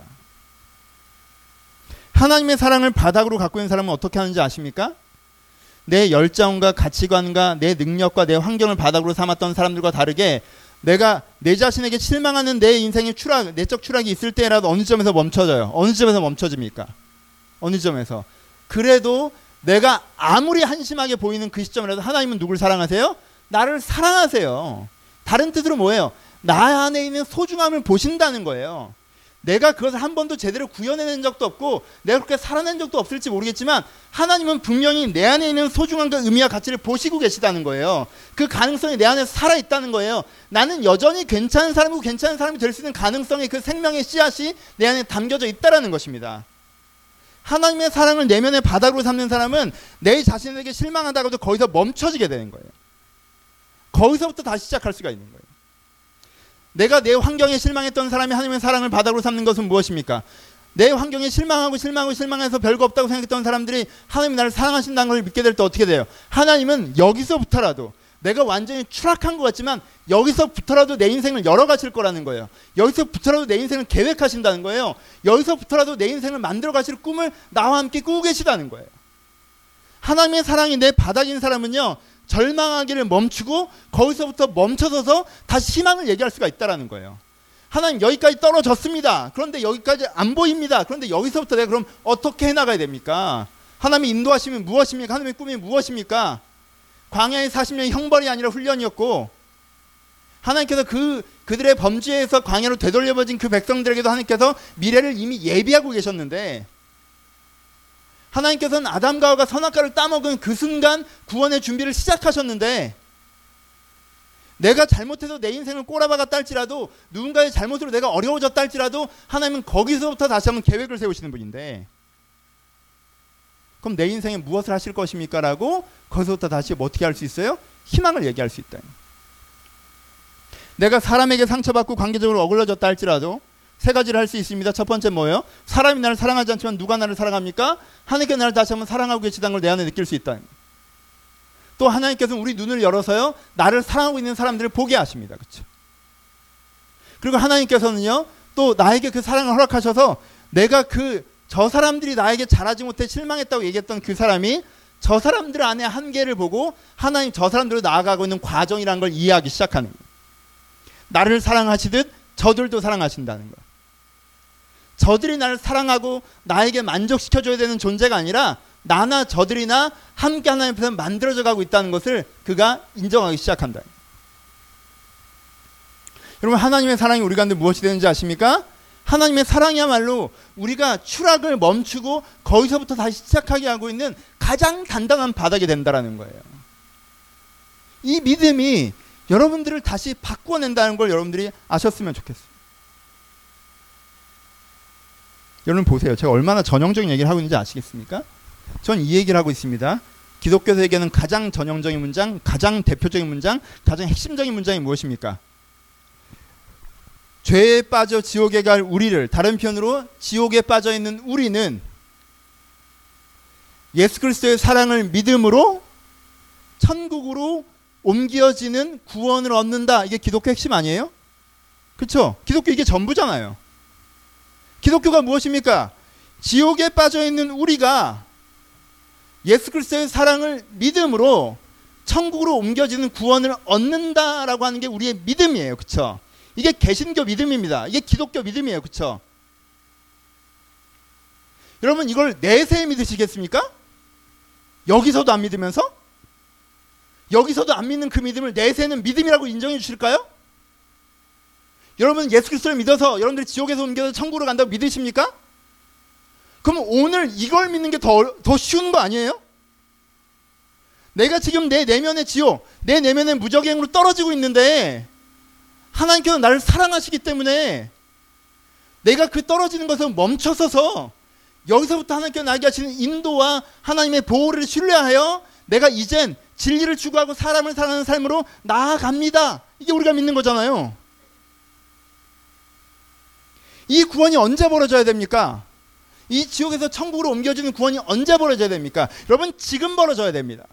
하나님의 사랑을 바닥으로 갖고 있는 사람은 어떻게 하는지 아십니까? 내 열정과 가치관과 내 능력과 내 환경을 바닥으로 삼았던 사람들과 다르게, 내가 내 자신에게 실망하는 내 인생의 추락, 내적 추락이 있을 때라도 어느 점에서 멈춰져요. 어느 점에서 멈춰집니까? 어느 점에서. 그래도 내가 아무리 한심하게 보이는 그 시점이라도 하나님은 누굴 사랑하세요? 나를 사랑하세요. 다른 뜻으로 뭐예요? 나 안에 있는 소중함을 보신다는 거예요. 내가 그것을 한 번도 제대로 구현해낸 적도 없고 내가 그렇게 살아낸 적도 없을지 모르겠지만 하나님은 분명히 내 안에 있는 소중함과 의미와 가치를 보시고 계시다는 거예요. 그 가능성이 내 안에 살아있다는 거예요. 나는 여전히 괜찮은 사람이고 괜찮은 사람이 될 수 있는 가능성이, 그 생명의 씨앗이 내 안에 담겨져 있다는 것입니다. 하나님의 사랑을 내면의 바닥으로 삼는 사람은 내 자신에게 실망한다고도 거기서 멈춰지게 되는 거예요. 거기서부터 다시 시작할 수가 있는 거예요. 내가 내 환경에 실망했던 사람이 하나님의 사랑을 바닥으로 삼는 것은 무엇입니까? 내 환경에 실망해서 별거 없다고 생각했던 사람들이 하나님이 나를 사랑하신다는 걸 믿게 될 때 어떻게 돼요? 하나님은 여기서부터라도, 내가 완전히 추락한 것 같지만 여기서부터라도 내 인생을 열어가실 거라는 거예요. 여기서부터라도 내 인생을 계획하신다는 거예요. 여기서부터라도 내 인생을 만들어 가실 꿈을 나와 함께 꾸고 계시다는 거예요. 하나님의 사랑이 내 바닥인 사람은요, 절망하기를 멈추고 거기서부터 멈춰서서 다시 희망을 얘기할 수가 있다는 거예요. 하나님 여기까지 떨어졌습니다. 그런데 여기까지 안 보입니다. 그런데 여기서부터 내가 그럼 어떻게 해나가야 됩니까? 하나님이 인도하시면 무엇입니까? 하나님의 꿈이 무엇입니까? 광야의 40년이 형벌이 아니라 훈련이었고, 하나님께서 그들의 범죄에서 광야로 되돌려버진 그 백성들에게도 하나님께서 미래를 이미 예비하고 계셨는데, 하나님께서는 아담과 하와가 선악과를 따먹은 그 순간 구원의 준비를 시작하셨는데, 내가 잘못해서 내 인생을 꼬라박았다 할지라도, 누군가의 잘못으로 내가 어려워졌다 할지라도 하나님은 거기서부터 다시 한번 계획을 세우시는 분인데, 그럼 내 인생에 무엇을 하실 것입니까? 라고 거기서부터 다시 어떻게 할 수 있어요? 희망을 얘기할 수 있다. 내가 사람에게 상처받고 관계적으로 어글러졌다 할지라도 세 가지를 할 수 있습니다. 첫 번째 뭐예요? 사람이 나를 사랑하지 않지만 누가 나를 사랑합니까? 하나님께 나를 다시 한번 사랑하고 계시다는 걸 내 안에 느낄 수 있다. 또 하나님께서는 우리 눈을 열어서요, 나를 사랑하고 있는 사람들을 보게 하십니다. 그렇죠? 그리고 하나님께서는요, 또 나에게 그 사랑을 허락하셔서 내가 저 사람들이 나에게 잘하지 못해 실망했다고 얘기했던 그 사람이 저 사람들 안에 한계를 보고 하나님 저 사람들로 나아가고 있는 과정이라는 걸 이해하기 시작하는 거예요. 나를 사랑하시듯 저들도 사랑하신다는 거예요. 저들이 나를 사랑하고 나에게 만족시켜줘야 되는 존재가 아니라 나나 저들이나 함께 하나님 앞에서 만들어져 가고 있다는 것을 그가 인정하기 시작한다. 여러분, 하나님의 사랑이 우리 가운데 무엇이 되는지 아십니까? 하나님의 사랑이야말로 우리가 추락을 멈추고 거기서부터 다시 시작하게 하고 있는 가장 단단한 바닥이 된다는 거예요. 이 믿음이 여러분들을 다시 바꿔낸다는 걸 여러분들이 아셨으면 좋겠어요. 여러분 보세요. 제가 얼마나 전형적인 얘기를 하고 있는지 아시겠습니까? 전 이 얘기를 하고 있습니다. 기독교에게는 가장 전형적인 문장, 가장 대표적인 문장, 가장 핵심적인 문장이 무엇입니까? 죄에 빠져 지옥에 갈 우리를, 다른 표현으로 지옥에 빠져 있는 우리는 예수 그리스도의 사랑을 믿음으로 천국으로 옮겨지는 구원을 얻는다. 이게 기독교 핵심 아니에요? 그렇죠? 기독교 이게 전부잖아요. 기독교가 무엇입니까? 지옥에 빠져 있는 우리가 예수 그리스도의 사랑을 믿음으로 천국으로 옮겨지는 구원을 얻는다라고 하는 게 우리의 믿음이에요. 그렇죠? 이게 개신교 믿음입니다. 이게 기독교 믿음이에요. 그렇죠? 여러분, 이걸 내세에 믿으시겠습니까? 여기서도 안 믿으면서? 여기서도 안 믿는 그 믿음을 내세는 믿음이라고 인정해 주실까요? 여러분, 예수 그리스도를 믿어서 여러분들이 지옥에서 옮겨서 천국으로 간다고 믿으십니까? 그럼 오늘 이걸 믿는 게 더 쉬운 거 아니에요? 내가 지금 내 내면의 지옥, 내 내면의 무적행으로 떨어지고 있는데 하나님께서 나를 사랑하시기 때문에 내가 그 떨어지는 것을 멈춰서서 여기서부터 하나님께서 나에게 하시는 인도와 하나님의 보호를 신뢰하여 내가 이젠 진리를 추구하고 사람을 사랑하는 삶으로 나아갑니다. 이게 우리가 믿는 거잖아요. 이 구원이 언제 벌어져야 됩니까? 이 지옥에서 천국으로 옮겨지는 구원이 언제 벌어져야 됩니까? 여러분, 지금 벌어져야 됩니다.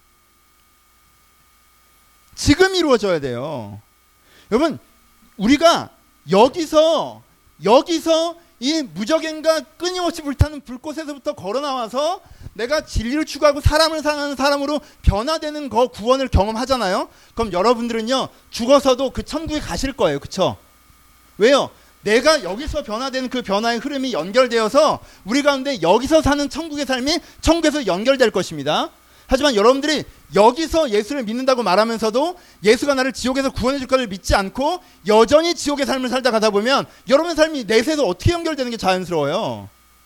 지금 이루어져야 돼요. 여러분, 우리가 여기서 이 무적행과 끊임없이 불타는 불꽃에서부터 걸어 나와서 내가 진리를 추구하고 사람을 사랑하는 사람으로 변화되는 거 구원을 경험하잖아요. 그럼 여러분들은요, 죽어서도 그 천국에 가실 거예요. 그렇죠? 왜요? 내가 여기서 변화되는 그 변화의 흐름이 연결되어서 우리 가운데 여기서 사는 천국의 삶이 천국에서 연결될 것입니다. 하지만 여러분들이 여기서 예수를 믿는다고 말하면서도 예수가 나를 지옥에서 구원해 줄 것을 믿지 않고 여전히 지옥의 삶을 살다 가다 보면 여러분의 삶이 내세에서 어떻게 연결되는 게 자연스러워요?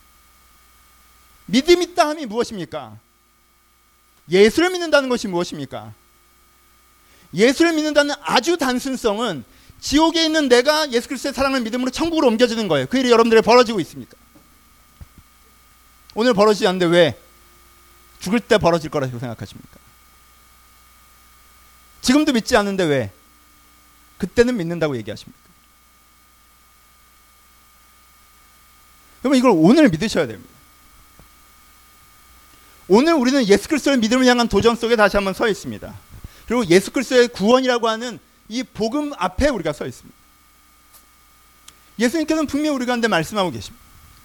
믿음 있다 함이 무엇입니까? 예수를 믿는다는 것이 무엇입니까? 예수를 믿는다는 아주 단순성은 지옥에 있는 내가 예수 그리스도의 사랑을 믿음으로 천국으로 옮겨지는 거예요. 그 일이 여러분들에 벌어지고 있습니까? 오늘 벌어지지 않는데 왜? 죽을 때 벌어질 거라고 생각하십니까? 지금도 믿지 않는데 왜? 그때는 믿는다고 얘기하십니까? 그러면 이걸 오늘 믿으셔야 됩니다. 오늘 우리는 예수 그리스도의 믿음을 향한 도전 속에 다시 한번 서 있습니다. 그리고 예수 그리스도의 구원이라고 하는 이 복음 앞에 우리가 서 있습니다. 예수님께서는 분명히 우리 가운데 말씀하고 계십니다.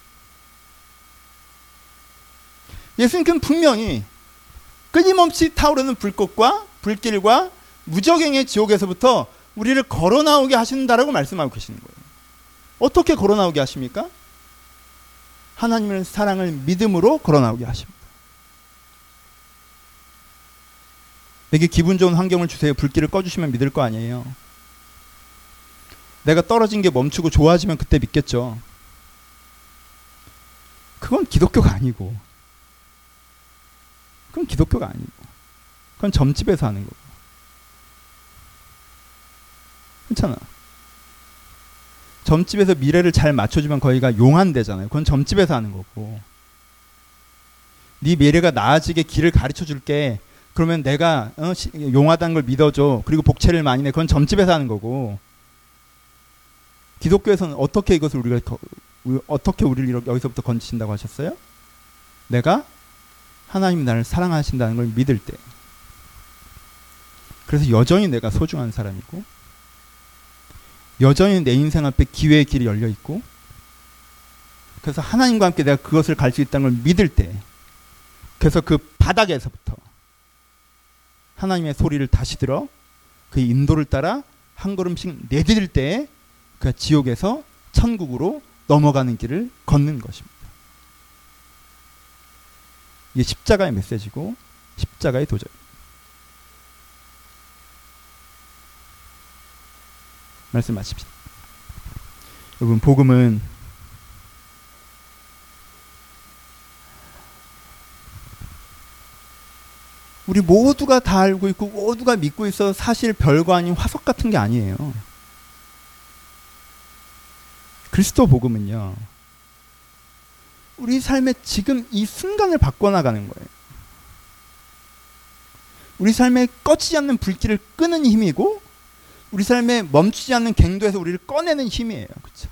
예수님께서는 분명히 끊임없이 타오르는 불꽃과 불길과 무적행의 지옥에서부터 우리를 걸어 나오게 하신다라고 말씀하고 계시는 거예요. 어떻게 걸어나오게 하십니까? 하나님의 사랑을 믿음으로 걸어나오게 하십니다. 내게 기분 좋은 환경을 주세요. 불길을 꺼주시면 믿을 거 아니에요. 내가 떨어진 게 멈추고 좋아지면 그때 믿겠죠. 그건 기독교가 아니고, 그건 기독교가 아니고, 그건 점집에서 하는 거고. 괜찮아. 점집에서 미래를 잘 맞춰주면 거기가 용한대잖아요. 그건 점집에서 하는 거고. 네 미래가 나아지게 길을 가르쳐 줄게. 그러면 내가 용하다는 걸 믿어줘. 그리고 복채를 많이 내. 그건 점집에서 하는 거고. 기독교에서는 어떻게 이것을 어떻게 우리를 여기서부터 건지신다고 하셨어요? 내가 하나님이 나를 사랑하신다는 걸 믿을 때. 그래서 여전히 내가 소중한 사람이고, 여전히 내 인생 앞에 기회의 길이 열려 있고, 그래서 하나님과 함께 내가 그것을 갈 수 있다는 걸 믿을 때, 그래서 그 바닥에서부터 하나님의 소리를 다시 들어 그 인도를 따라 한 걸음씩 내디딜 때 그 지옥에서 천국으로 넘어가는 길을 걷는 것입니다. 이게 십자가의 메시지고 십자가의 도전. 말씀 마칩시다. 여러분, 복음은 우리 모두가 다 알고 있고 모두가 믿고 있어 사실 별거 아닌 화석 같은 게 아니에요. 그리스도 복음은요, 우리 삶의 지금 이 순간을 바꿔나가는 거예요. 우리 삶에 꺼지지 않는 불길을 끄는 힘이고, 우리 삶에 멈추지 않는 갱도에서 우리를 꺼내는 힘이에요. 그렇죠?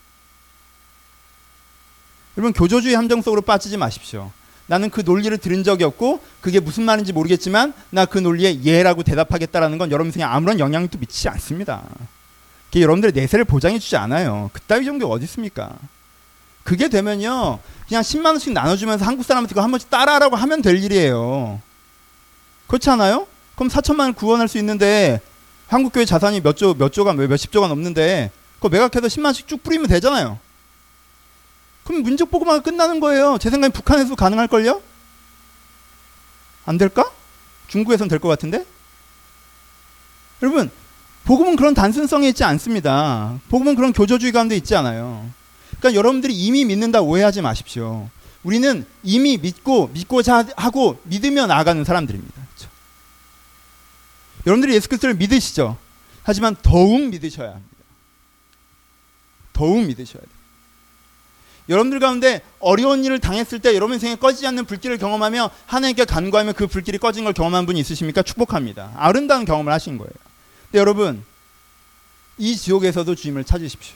여러분, 교조주의 함정 속으로 빠지지 마십시오. 나는 그 논리를 들은 적이 없고 그게 무슨 말인지 모르겠지만 나 그 논리에 예라고 대답하겠다라는 건 여러분 생에 아무런 영향도 미치지 않습니다. 그게 여러분들의 내세를 보장해 주지 않아요. 그따위 종교가 어디 있습니까? 그게 되면요, 그냥 10만 원씩 나눠주면서 한국 사람한테 그거 한 번씩 따라하라고 하면 될 일이에요. 그렇지 않아요? 그럼 4천만 원을 구원할 수 있는데 한국교회 자산이 몇십조가 넘는데 그거 매각해서 10만 원씩 쭉 뿌리면 되잖아요. 그럼 민족 복음화가 끝나는 거예요. 제 생각엔 북한에서도 가능할걸요? 안 될까? 중국에서는 될 것 같은데? 여러분, 복음은 그런 단순성이 있지 않습니다. 복음은 그런 교조주의 가운데 있지 않아요. 그러니까 여러분들이 이미 믿는다 오해하지 마십시오. 우리는 이미 믿고자 하고 믿으며 나아가는 사람들입니다. 그렇죠? 여러분들이 예수 그리스도를 믿으시죠? 하지만 더욱 믿으셔야 합니다. 더욱 믿으셔야 돼요. 여러분들 가운데 어려운 일을 당했을 때 여러분 인생에 꺼지지 않는 불길을 경험하며 하나님께 간구하며 그 불길이 꺼진 걸 경험한 분이 있으십니까? 축복합니다. 아름다운 경험을 하신 거예요. 근데 여러분, 이 지옥에서도 주님을 찾으십시오.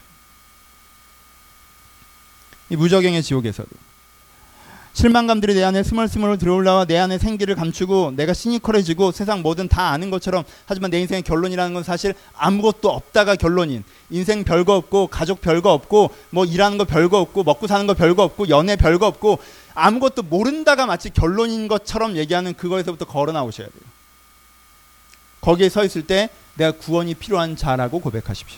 이 무저갱의 지옥에서도 실망감들이 내 안에 스멀스멀 들어올라와 내 안에 생기를 감추고 내가 시니컬해지고 세상 뭐든 다 아는 것처럼, 하지만 내 인생의 결론이라는 건 사실 아무것도 없다가 결론인, 인생 별거 없고 가족 별거 없고 뭐 일하는 거 별거 없고 먹고 사는 거 별거 없고 연애 별거 없고 아무것도 모른다가 마치 결론인 것처럼 얘기하는 그거에서부터 걸어 나오셔야 돼요. 거기에 서 있을 때 내가 구원이 필요한 자라고 고백하십시오.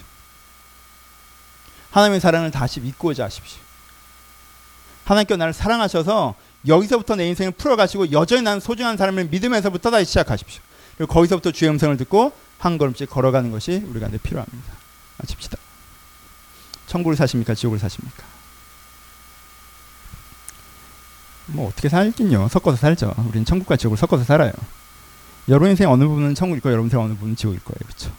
하나님의 사랑을 다시 믿고자 하십시오. 하나님께서 나를 사랑하셔서 여기서부터 내 인생을 풀어가시고 여전히 나는 소중한 사람을 믿으면서부터 다시 시작하십시오. 그리고 거기서부터 주의 음성을 듣고 한 걸음씩 걸어가는 것이 우리가 필요합니다. 마칩시다. 천국을 사십니까? 지옥을 사십니까? 뭐 어떻게 살긴요. 섞어서 살죠. 우리는 천국과 지옥을 섞어서 살아요. 여러분 인생 어느 부분은 천국일 거예요. 여러분 인생 어느 부분은 지옥일 거예요. 그렇죠?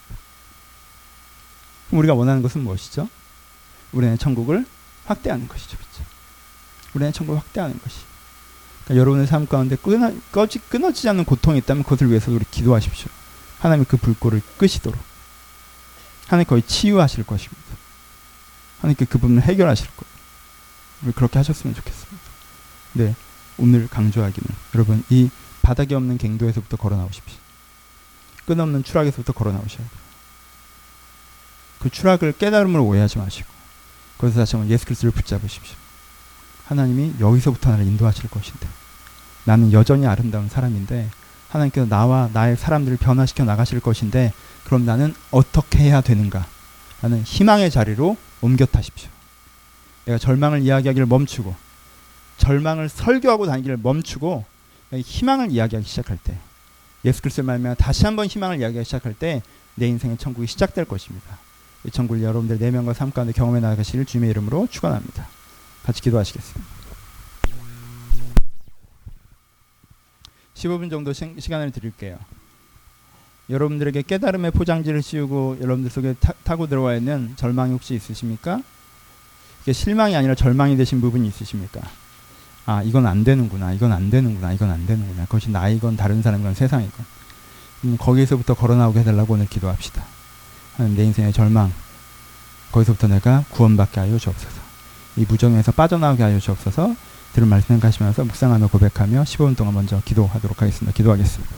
그럼 우리가 원하는 것은 무엇이죠? 우리의 천국을 확대하는 것이죠. 그렇죠? 우리의 천국을 확대하는 것이. 그러니까 여러분의 삶 가운데 끊어지지 않는 고통이 있다면 그것을 위해서 우리 기도하십시오. 하나님이 그 불꽃을 끄시도록. 하나님 거의 치유하실 것입니다. 하나님께 그 부분을 해결하실 거예요. 우리 그렇게 하셨으면 좋겠습니다. 네, 오늘 강조하기는 여러분 이 바닥이 없는 갱도에서부터 걸어 나오십시오. 끝없는 추락에서부터 걸어 나오셔야 돼요. 그 추락을 깨달음으로 오해하지 마시고 거기서 다시 한번 예수 그리스도를 붙잡으십시오. 하나님이 여기서부터 나를 인도하실 것인데 나는 여전히 아름다운 사람인데 하나님께서 나와 나의 사람들을 변화시켜 나가실 것인데 그럼 나는 어떻게 해야 되는가? 라는 희망의 자리로 옮겨 타십시오. 내가 절망을 이야기하기를 멈추고 절망을 설교하고 다니기를 멈추고 희망을 이야기하기 시작할 때 예수 그리스도의 말미암아 다시 한번 희망을 이야기하기 시작할 때 내 인생의 천국이 시작될 것입니다. 이 천국을 여러분들 내면과 삶 가운데 경험해 나가시를 주님의 이름으로 축원합니다. 같이 기도하시겠습니다. 15분 정도 시간을 드릴게요. 여러분들에게 깨달음의 포장지를 씌우고 여러분들 속에 타고 들어와 있는 절망이 혹시 있으십니까? 이게 실망이 아니라 절망이 되신 부분이 있으십니까? 아, 이건 안 되는구나, 이건 안 되는구나, 이건 안 되는구나. 그것이 나이건 다른 사람이건 세상이건. 거기서부터 걸어나오게 해달라고 오늘 기도합시다. 하나님, 내 인생의 절망, 거기서부터 내가 구원받게 하여 주옵소서. 이 무정에서 빠져나오게 하여 주옵소서. 들은 말씀 가시면서 묵상하며 고백하며 15분 동안 먼저 기도하도록 하겠습니다. 기도하겠습니다.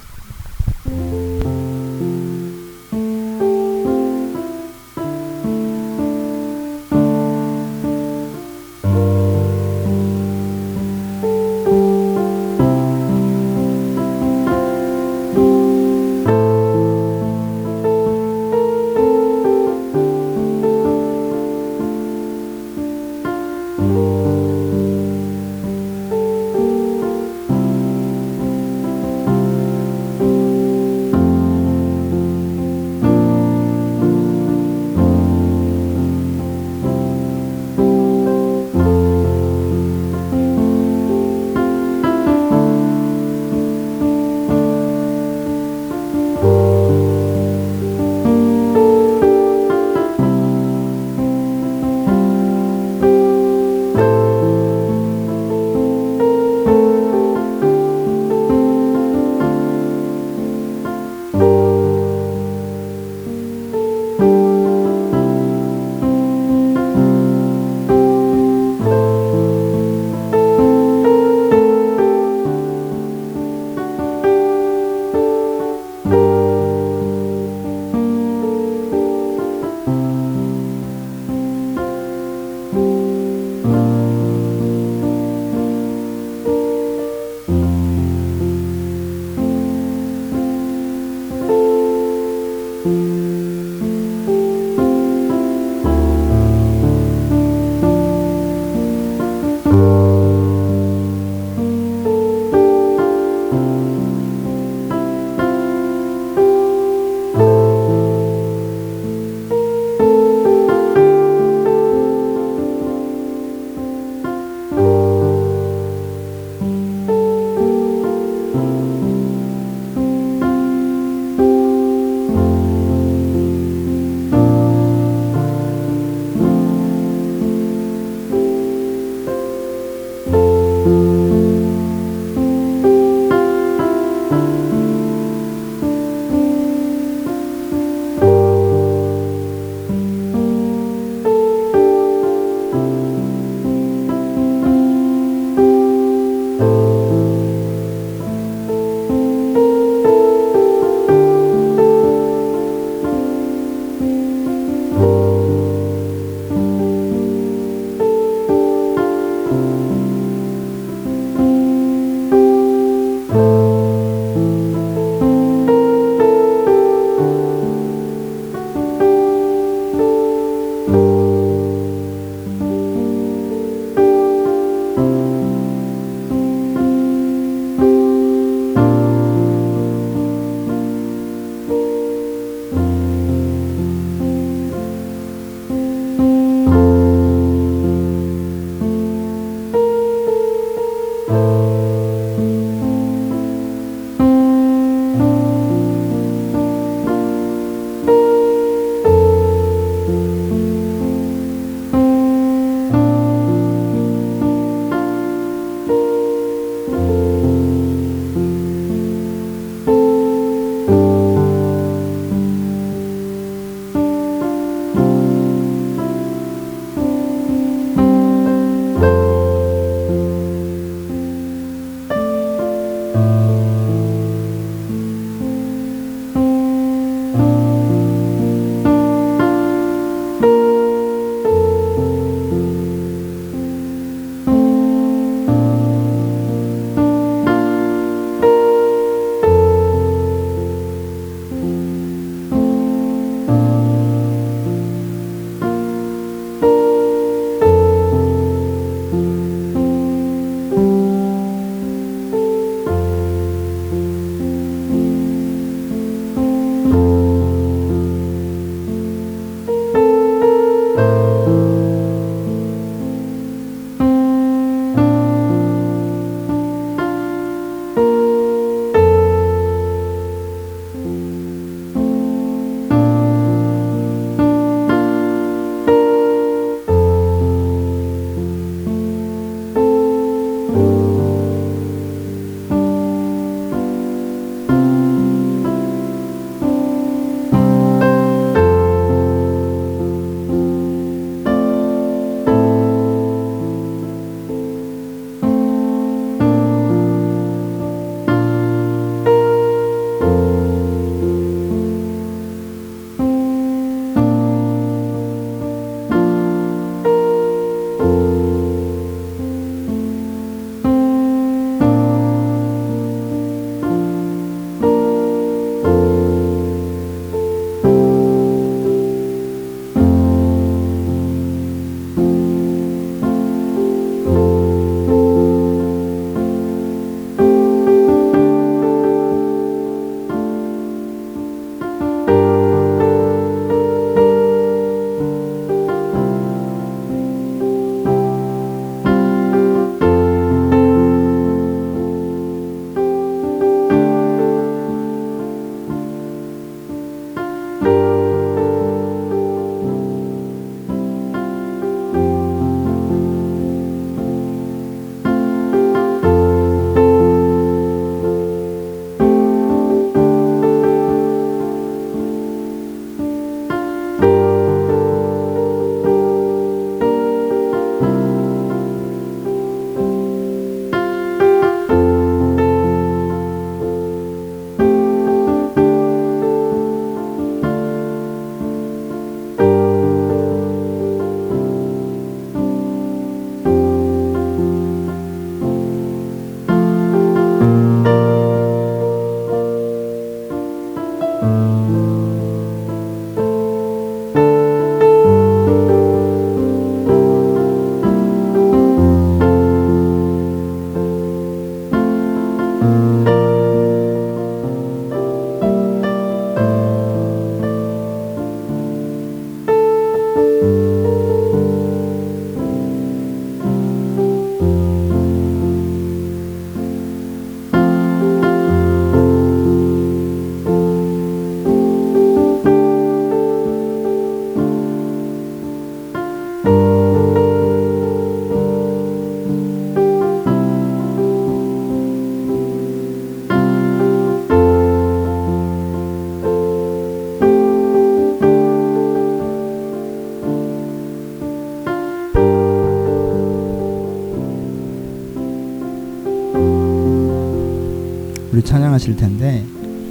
우리 찬양하실 텐데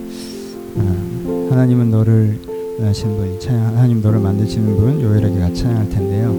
하나님은 너를 하신 분, 하나님 너를 만드시는 분 요엘에게 같이 찬양할 텐데요.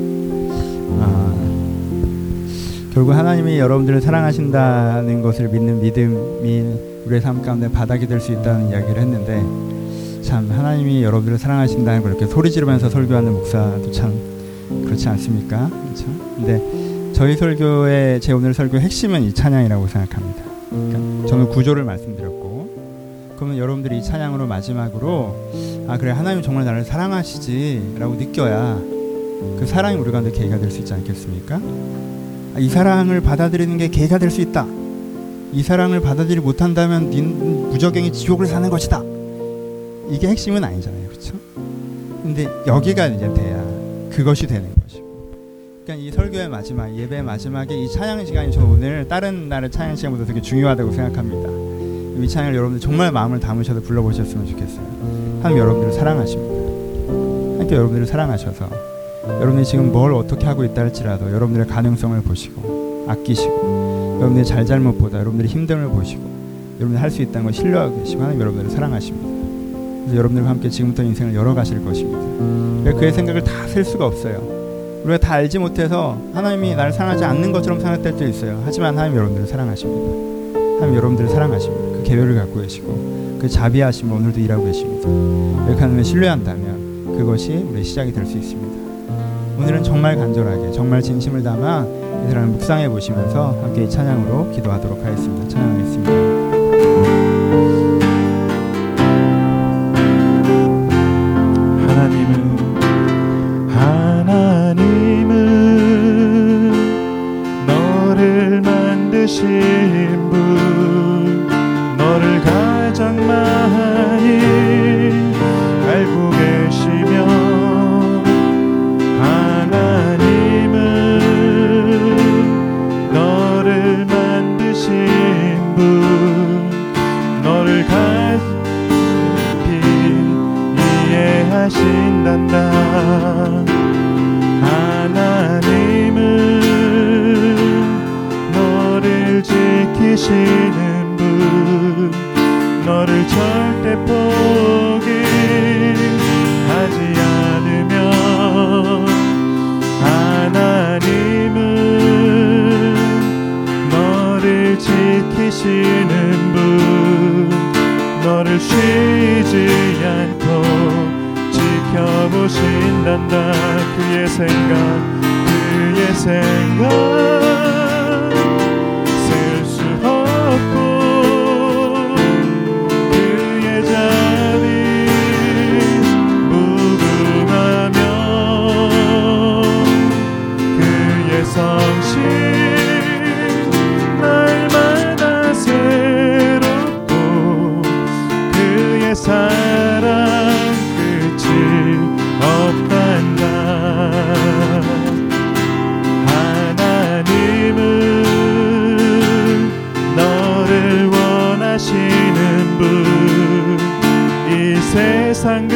결국 하나님이 여러분들을 사랑하신다는 것을 믿는 믿음이 우리의 삶 가운데 바닥이 될 수 있다는 이야기를 했는데, 참 하나님이 여러분들을 사랑하신다는 걸 이렇게 소리 지르면서 설교하는 목사도 참 그렇지 않습니까? 그렇죠? 근데 저희 설교의 제 오늘 설교의 핵심은 이 찬양이라고 생각합니다. 그러니까 저는 구조를 말씀드렸고, 그러면 여러분들이 이 찬양으로 마지막으로 그래 하나님 정말 나를 사랑하시지 라고 느껴야 그 사랑이 우리 가운데 계기가 될 수 있지 않겠습니까? 이 사랑을 받아들이는 게 계기가 될 수 있다. 이 사랑을 받아들이지 못한다면 무적행이 지옥을 사는 것이다. 이게 핵심은 아니잖아요, 그렇죠? 근데 여기가 이제 돼야 그것이 되는 것이고. 그러니까 이 설교의 마지막, 예배의 마지막에 이 찬양 시간이 저 오늘 다른 날의 찬양 시간보다 되게 중요하다고 생각합니다. 이 찬양을 여러분들 정말 마음을 담으셔서 불러보셨으면 좋겠어요. 하나님 여러분들을 사랑하십니다. 하나님께 여러분들을 사랑하셔서 여러분들이 지금 뭘 어떻게 하고 있다 할지라도 여러분들의 가능성을 보시고 아끼시고 여러분들의 잘잘못보다 여러분들의 힘듦을 보시고 여러분들이 할 수 있다는 걸 신뢰하고 계시고 하나님 여러분들을 사랑하십니다. 그래서 여러분들과 함께 지금부터 인생을 열어가실 것입니다. 그의 생각을 다 셀 수가 없어요. 우리가 다 알지 못해서 하나님이 나를 사랑하지 않는 것처럼 생각될 때 있어요. 하지만 하나님 여러분들을 사랑하십니다. 하나님 여러분들을 사랑하십니다. 그 계획을 갖고 계시고 그 자비하심을 오늘도 일하고 계십니다. 이렇게 하나님을 신뢰한다면 그것이 우리의 시작이 될 수 있습니다. 오늘은 정말 간절하게 정말 진심을 담아 이 사람을 묵상해 보시면서 함께 이 찬양으로 기도하도록 하겠습니다. 찬양하겠습니다. 하나님은 하나님 원하신단다. 하나님은 너를 지키시는 분, 너를 절대 포기하지 않으면. 하나님은 너를 지키시는 분, 너를 쉬지 않고 지켜보신단다. 그의 생각 셀 수 없고 그의 자비 무궁하며 그의 성실 날마다 새롭고 그의 사랑 끝이 없단다. 하나님은 너를 원하시는 분, 이 세상 그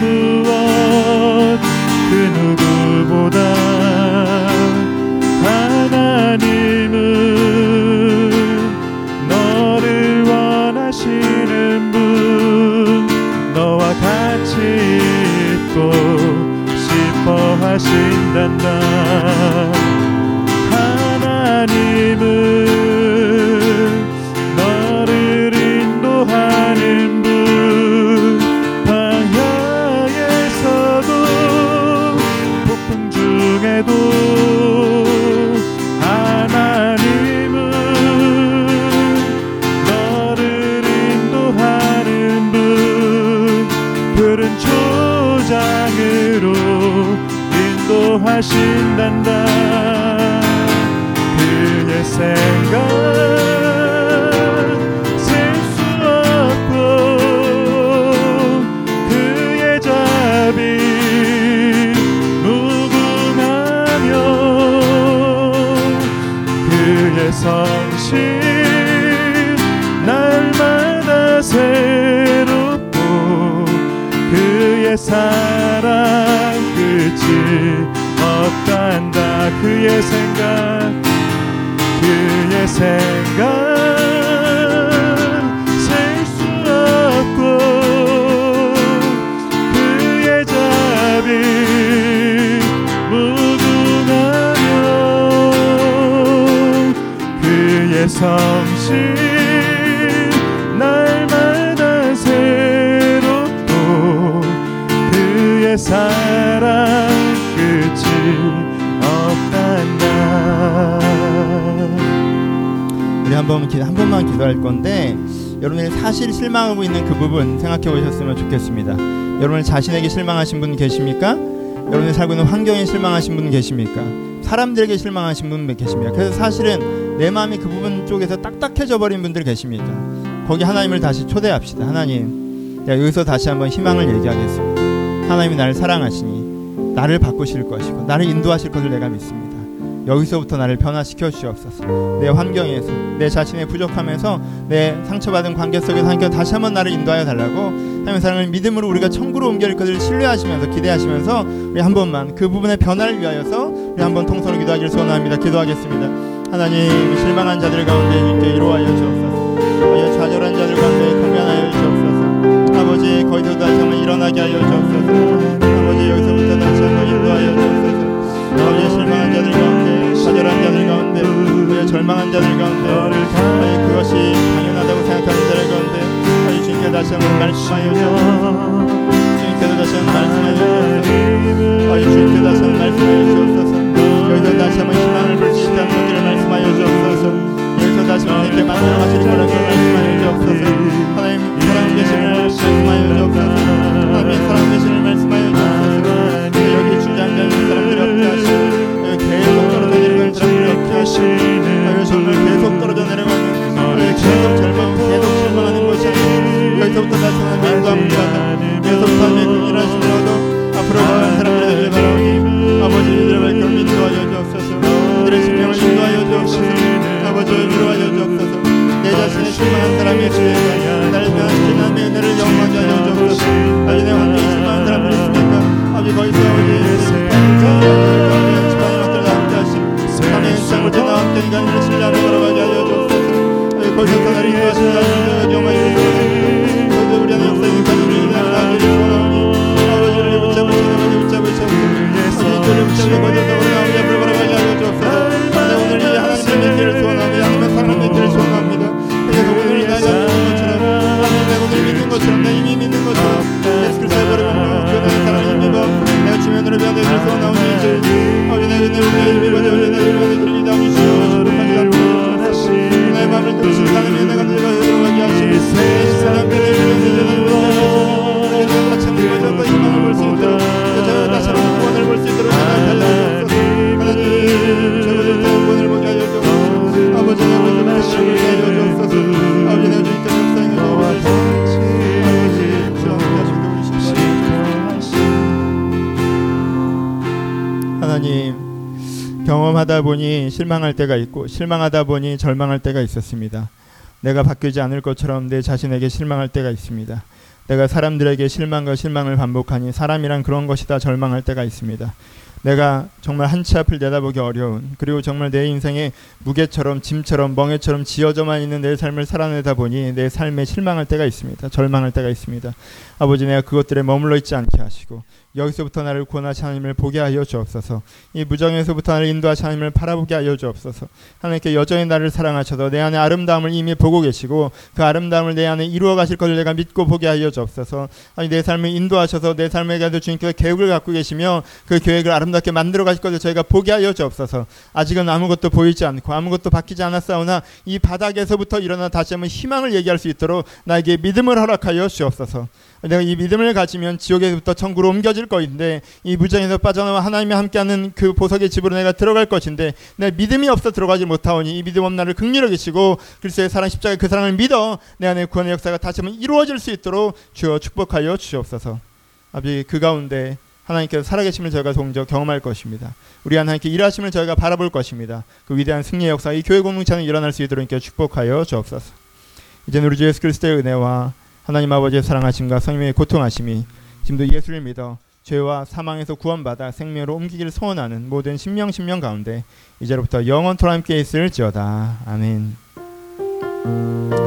무엇 그 누구보다 하나님은 너를 원하시는 분, 너와 같이 있고 싶어 하신단다. 하나님은 너를 인도하는 분, 광야에서도 폭풍 중에도 하나님은 너를 인도하는 분, 푸른 초장으로 인도하신단다. 그의 생각 셀 수 없고 그의 자비 무궁하며 그의 성실 날마다 새롭고 그의 사랑 끝이 없단다. 그의 생각 셀 수 없고 그의 자비 무궁하며 그의 성실 날마다 새롭고 그의 사랑 끝이 없단다. 우리 한 번만 기도할 건데, 여러분이 사실 실망하고 있는 그 부분 생각해 보셨으면 좋겠습니다. 여러분 자신에게 실망하신 분 계십니까? 여러분이 살고 있는 환경에 실망하신 분 계십니까? 사람들에게 실망하신 분 계십니까? 그래서 사실은 내 마음이 그 부분 쪽에서 딱딱해져 버린 분들 계십니까? 거기 하나님을 다시 초대합시다. 하나님, 내가 여기서 다시 한번 희망을 얘기하겠습니다. 하나님이 나를 사랑하시니 나를 바꾸실 것이고 나를 인도하실 것을 내가 믿습니다. 여기서부터 나를 변화시켜 주시옵소서. 내 환경에서, 내 자신의 부족함에서, 내 상처받은 관계 속에서 하나님께 다시 한번 나를 인도하여 달라고, 하나님의 사랑을 믿음으로 우리가 천국으로 옮길 것을 신뢰하시면서 기대하시면서 우리 한 번만 그 부분의 변화를 위하여서 우리 한번 통성으로 기도하기를 소원합니다. 기도하겠습니다. 하나님, 실망한 자들 가운데 주께 이루하여 주옵소서. 좌절한 자들 가운데 공변하여 주옵소서. 아버지, 거기서 다시 한번 일어나게 하여 주옵소서. 아버지, 여기서부터 다시 한번 인도하여 주옵소서. 아버지, 실망한 자들 가운데, 좌절한 자들 가운데, 절망한 자들 가운데, 그것이 당연하다고 생각하는 자들 가운데 주님께 다시 한번 말씀하여 주옵소서. 주님께서 다시 한번 말씀하여 주옵소서. 주님께 다시 한번 말씀하여 주옵소서. 여기서 다시 한번 희망을 볼 수 있다는 것들을 말씀하여 주옵소서. 여기서 다시 한번 이렇게 만들어 가실 거라는 걸 말씀하여 주옵소서. 하나님 사랑 계시를 말씀하여 주옵소서. 하나님 사랑 계시를 말씀하여 주옵소서. 여기 주장자는 사람들이 없게 하시고, 계속 떨어져 내려가는 사람들이 없게 하시고, 정말 계속 떨어져 내려가는, 계속 절망, 계속 실망하는 것이 여기서부터 나타나는 인도함 오늘 이 하나님의 멘트를 소원합니다. 하나님의 사랑의 멘트를 소원합니다. 그래서 오늘 내가 믿는 것처럼 내가 오늘 믿는 것처럼 내가 이미 믿는 것처럼 예수 그리스도의 버림을 그 나의 사랑을 힘입어 내가 주면으로 변화되길 소원하오니 아버지 내가 우리의 힘입어 내가 우리의 힘을 주시오 축복하지 않고 내 마음을 들으신 하나님의 내가 내가 들어가게 하시니 세상 내가 다시 한번 희망을 볼 수 있도록 다시 한번 구원을 볼 수 있도록 달려주옵소서. 하나님 저를 구원을 보게 하여 주옵소서. 아버지 내가 보게 하여 주옵소서. 아버지 내가 주님께 역사행을 도와주옵소서. 아버지 주님 하시고 계십니다. 하나님 경험하다 보니 실망할 때가 있고 실망하다 보니 절망할 때가 있었습니다. 내가 바뀌지 않을 것처럼 내 자신에게 실망할 때가 있습니다. 내가 사람들에게 실망과 실망을 반복하니 사람이란 그런 것이다 절망할 때가 있습니다. 내가 정말 한치 앞을 내다보기 어려운 그리고 정말 내 인생에 무게처럼 짐처럼 멍에처럼 지어져만 있는 내 삶을 살아내다 보니 내 삶에 실망할 때가 있습니다. 절망할 때가 있습니다. 아버지 내가 그것들에 머물러 있지 않게 하시고 여기서부터 나를 구원하신 하나님을 보게 하여 주옵소서. 이 무정에서부터 나를 인도하신 하나님을 바라보게 하여 주옵소서. 하나님께 여전히 나를 사랑하셔서 내 안에 아름다움을 이미 보고 계시고 그 아름다움을 내 안에 이루어 가실 것을 내가 믿고 보게 하여 주옵소서. 아니 내 삶을 인도하셔서 내 삶에 대해서 주님께서 계획을 갖고 계시며 그 계획을 아름답게 만들어 가실 것을 저희가 보게 하여 주옵소서. 아직은 아무것도 보이지 않고 아무것도 바뀌지 않았사오나 이 바닥에서부터 일어나 다시 한번 희망을 얘기할 수 있도록 나에게 믿음을 허락하여 주옵소서. 내가 이 믿음을 가지면 지옥에서부터 천국으로 옮겨질 것인데 이 무정에서 빠져나와 하나님과 함께하는 그 보석의 집으로 내가 들어갈 것인데 내가 믿음이 없어 들어가지 못하오니 이 믿음 없는 나를 긍휼히 여기시고 그리스도의 사랑 십자가의 그 사랑을 믿어 내 안에 구원의 역사가 다시 한번 이루어질 수 있도록 주여 축복하여 주시옵소서. 아버지 그 가운데 하나님께서 살아계심을 저희가 동적 경험할 것입니다. 우리 하나님께 일하심을 저희가 바라볼 것입니다. 그 위대한 승리의 역사 이 교회 공동체는 일어날 수 있도록 축복하여 주옵소서. 이제는 우리 주 예수 그리스도의 은혜와 하나님 아버지의 사랑하심과 성령의 고통하심이 지금도 예수를 믿어 죄와 사망에서 구원받아 생명으로 옮기기를 소원하는 모든 심령 가운데 이제로부터 영원토록 함께 있을지어다. 아멘.